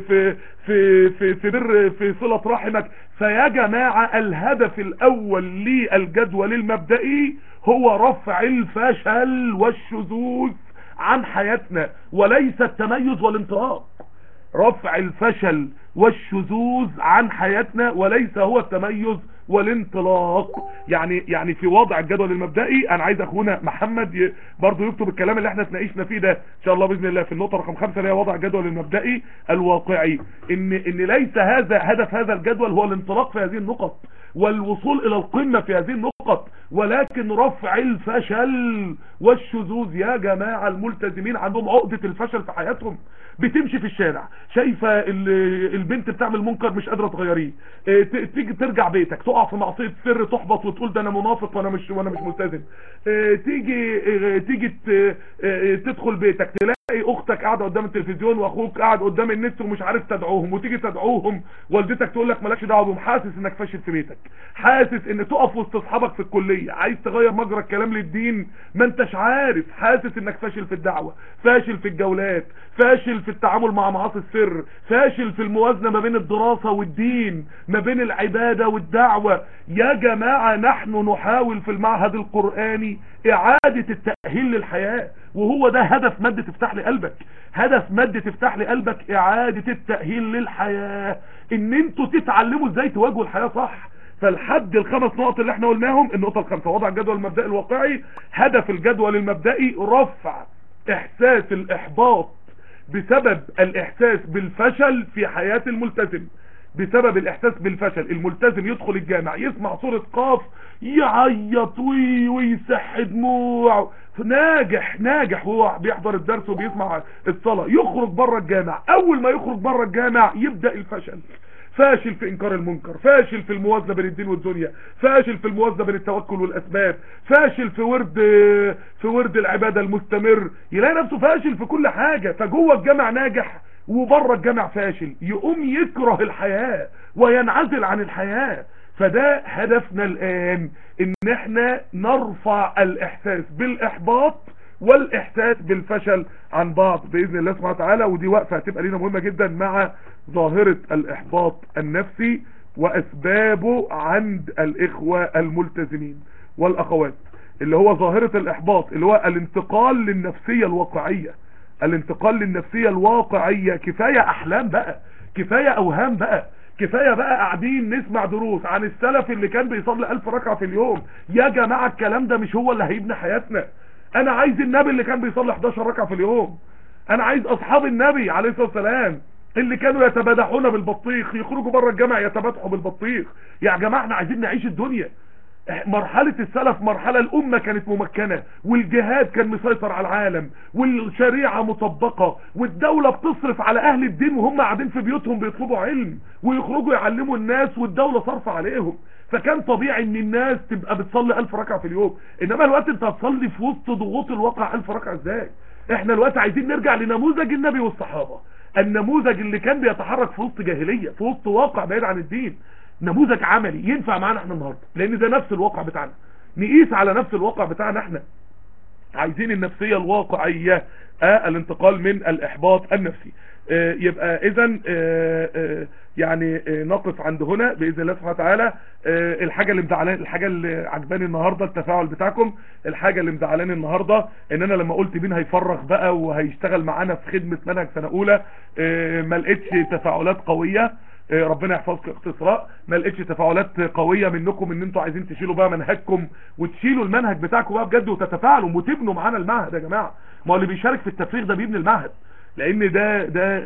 في بر في صله رحمك. فيا جماعه الهدف الاول للجدول المبدئي هو رفع الفشل والشذوذ عن حياتنا، وليس التميز والانطلاق. رفع الفشل والشذوذ عن حياتنا وليس هو التميز والانطلاق. يعني في وضع الجدول المبدئي انا عايز اخونا محمد برضو يكتب الكلام اللي احنا اتناقشنا فيه ده ان شاء الله باذن الله في النقطه رقم 5 اللي هي وضع الجدول المبدئي الواقعي. ان ليس هذا هدف هذا الجدول هو الانطلاق في هذه النقط والوصول الى القمه في هذه النقط، ولكن رفع الفشل والشذوذ. يا جماعه الملتزمين عندهم عقده الفشل في حياتهم. بتمشي في الشارع شايفه البنت بتعمل منكر مش قادره تغيريه، تيجي ترجع بيتك تقع في معصيه سر تحبط وتقول ده انا منافق وانا مش ملتزم. تيجي تدخل بيتك تلاقي اختك قاعده قدام التلفزيون واخوك قاعد قدام النت ومش عارف تدعوهم، وتيجي تدعوهم والدتك تقول لك مالكش دعوه بهم. حاسس انك فاشل في بيتك، حاسس ان تقف وسط اصحابك في الكلية عايز تغير مجرى الكلام للدين، ما انتش عارف، حاسس انك فاشل في الدعوة، فاشل في الجولات، فاشل في التعامل مع معاصي السر، فاشل في الموازنة ما بين الدراسة والدين، ما بين العبادة والدعوة. يا جماعة نحن نحاول في المعهد القرآني اعادة التأهيل للحياة، وهو ده هدف مادة افتح لي قلبك. هدف مادة افتح لي قلبك اعادة التأهيل للحياة، ان انتوا تتعلموا ازاي تواجهوا الحياة صح. فالحد الخمس نقط اللي احنا قلناهم، النقطة الخامسة وضع الجدول المبدئي الواقعي. هدف الجدول المبدئي رفع احساس الاحباط بسبب الاحساس بالفشل في حياة الملتزم. بسبب الاحساس بالفشل الملتزم يدخل الجامع يسمع سورة قاف يعيط ويسح دموع، ناجح وهو بيحضر الدرس وبيسمع الصلاة، يخرج بره الجامع، اول ما يخرج بره الجامع يبدأ الفشل. فاشل في انكار المنكر، فاشل في الموازنه بين الدين والدنيا، فاشل في الموازنه بين التوكل والاسباب، فاشل في ورد العباده المستمر، يلاقي نفسه فاشل في كل حاجه. فجوه الجامع ناجح وبره الجامع فاشل، يقوم يكره الحياه وينعزل عن الحياه. فده هدفنا الان، ان احنا نرفع الاحساس بالاحباط والاحساس بالفشل عن بعض باذن الله سبحانه وتعالى. ودي وقفه هتبقى لينا مهمه جدا مع ظاهره الاحباط النفسي واسبابه عند الاخوه الملتزمين والاخوات، اللي هو ظاهره الاحباط اللي هو الانتقال للنفسيه الواقعيه. الانتقال للنفسيه الواقعيه. كفايه احلام بقى، كفايه اوهام بقى، كفايه بقى قاعدين نسمع دروس عن السلف اللي كان بيصلي 1000 ركعه في اليوم. يا جماعه الكلام ده مش هو اللي هيبني حياتنا. انا عايز النبي اللي كان بيصلي 11 ركعه في اليوم. انا عايز اصحاب النبي عليه الصلاه والسلام اللي كانوا يتبادحون بالبطيخ يخرجوا بره الجامع يتبادحوا بالبطيخ. يا جماعه احنا عايزين نعيش الدنيا. مرحله السلف مرحله الامه كانت ممكنه، والجهاد كان مسيطر على العالم، والشريعه مطبقه، والدوله بتصرف على اهل الدين وهم قاعدين في بيوتهم بيطلبوا علم ويخرجوا يعلموا الناس، والدوله صارفه عليهم. فكان طبيعي ان الناس تبقى بتصلي 1000 ركعه في اليوم. انما الوقت انت هتصلي في وسط ضغوط الواقع 1000 ركعه ازاي؟ احنا الوقت عايزين نرجع لنموذج النبي والصحابه، النموذج اللي كان بيتحرك في وسط جاهليه، في وسط واقع بعيد عن الدين. نموذج عملي ينفع معانا احنا النهارده، لان ده نفس الواقع بتاعنا، نقيس على نفس الواقع بتاعنا احنا. عايزين النفسيه الواقعيه، الانتقال من الاحباط النفسي. يبقى اذا يعني نقف عند هنا باذن الله سبحانه وتعالى. الحاجه اللي مزعلاني، الحاجه اللي عجباني النهارده التفاعل بتاعكم. الحاجه اللي مزعلاني النهارده ان انا لما قلت مين هيفرغ بقى وهيشتغل معانا في خدمه منهج سنه اولى، ما لقيتش تفاعلات قويه. ربنا يحفظك يا اخت اسراء. ما لقيتش تفاعلات قويه منكم ان انتوا عايزين تشيلوا بقى منهجكم وتشيلوا المنهج بتاعكم بقى بجد وتتفاعلوا وتبنوا معانا المعهد. يا جماعه ما هو اللي بيشارك في التفريغ ده بيبني المعهد، لان ده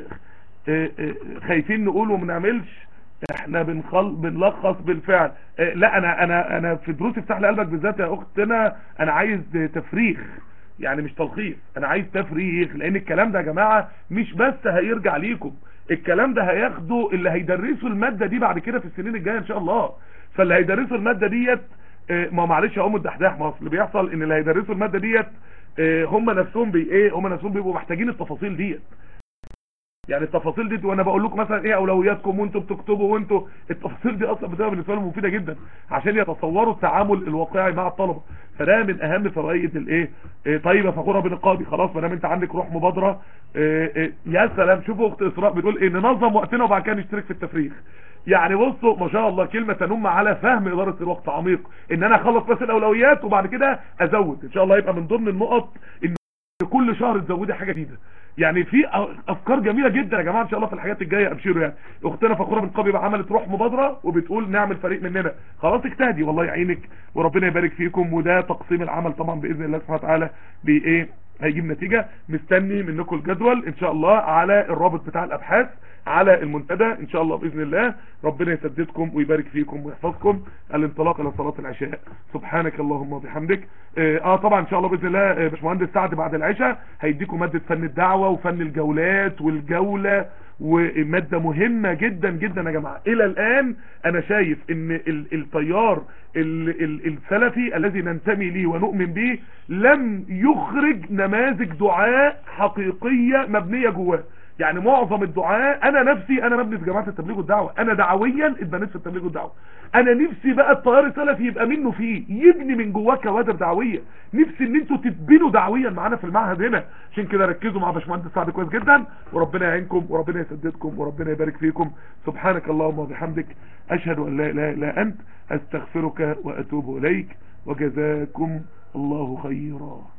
خايفين نقول وما نعملش، احنا بنلخص بالفعل. لا انا في دروس افتح لي قلبك بالذات يا اختنا انا عايز تفريغ، يعني مش تلخيص، انا عايز تفريغ. لان الكلام ده يا جماعه مش بس هيرجع ليكم، الكلام ده هياخده اللي هيدرسوا الماده دي بعد كده في السنين الجايه ان شاء الله. فاللي هيدرسوا الماده ديت ما معلش يا الدحداح، ما اللي بيحصل ان اللي هيدرسوا الماده ديت هم نفسهم هم نفسهم بيبقوا محتاجين التفاصيل ديت. يعني التفاصيل دي وانا بقول لكم مثلا ايه اولوياتكم وانتوا بتكتبوا، وانتوا التفاصيل دي اصلا بتبقى بالنسبه لهم مفيده جدا عشان يتصوروا التعامل الواقعي مع الطلبه. فده من اهم فوائد الايه. طيب يا فخوره بنقابي، خلاص ما دام انت عندك روح مبادره. يا سلام، شوفوا اخت اسراء بتقول ايه، ننظم وقتنا وبعد كده نشترك في التفريغ. يعني بصوا ما شاء الله كلمه تنم على فهم اداره الوقت عميق، ان انا اخلص بس الاولويات وبعد كده ازود ان شاء الله. يبقى من ضمن النقط ان كل شهر تزودي حاجه جديده. يعني في افكار جميله جدا يا جماعه ان شاء الله في الحاجات الجايه، ابشروا. يعني اختنا فخوره بن قبي عملت روح مبادره وبتقول نعمل فريق مننا، خلاص اجتهدي والله يعينك وربنا يبارك فيكم. وده تقسيم العمل طبعا باذن الله سبحانه وتعالى بايه هيجيب نتيجه. مستني منكم الجدول ان شاء الله على الرابط بتاع الابحاث على المنتدى ان شاء الله باذن الله. ربنا يسددكم ويبارك فيكم ويحفظكم. الانطلاق الى صلاه العشاء. سبحانك اللهم وبحمدك. طبعا ان شاء الله باذن الله باشمهندس سعد بعد العشاء هيديكم ماده فن الدعوه وفن الجولات والجوله، وماده مهمه جدا جدا يا جماعه. الى الان انا شايف ان التيار السلفي الذي ننتمي ليه ونؤمن به لم يخرج نماذج دعاء حقيقيه مبنيه جواه. يعني معظم الدعاء، انا نفسي انا مبني في جماعه التبليغ والدعوه، انا دعويا اتبنيت في التبليغ والدعوه. انا نفسي بقى التيار السلفي يبقى منه فيه، يبني من جواه كوادر دعويه. نفسي ان انتوا تتبنوا دعويا معانا في المعهد هنا. عشان كده ركزوا مع باشمهندس سعد كويس جدا، وربنا يعينكم وربنا يسددكم وربنا يبارك فيكم. سبحانك اللهم وبحمدك، اشهد ان لا اله الا انت، استغفرك واتوب اليك، وجزاكم الله خيرا.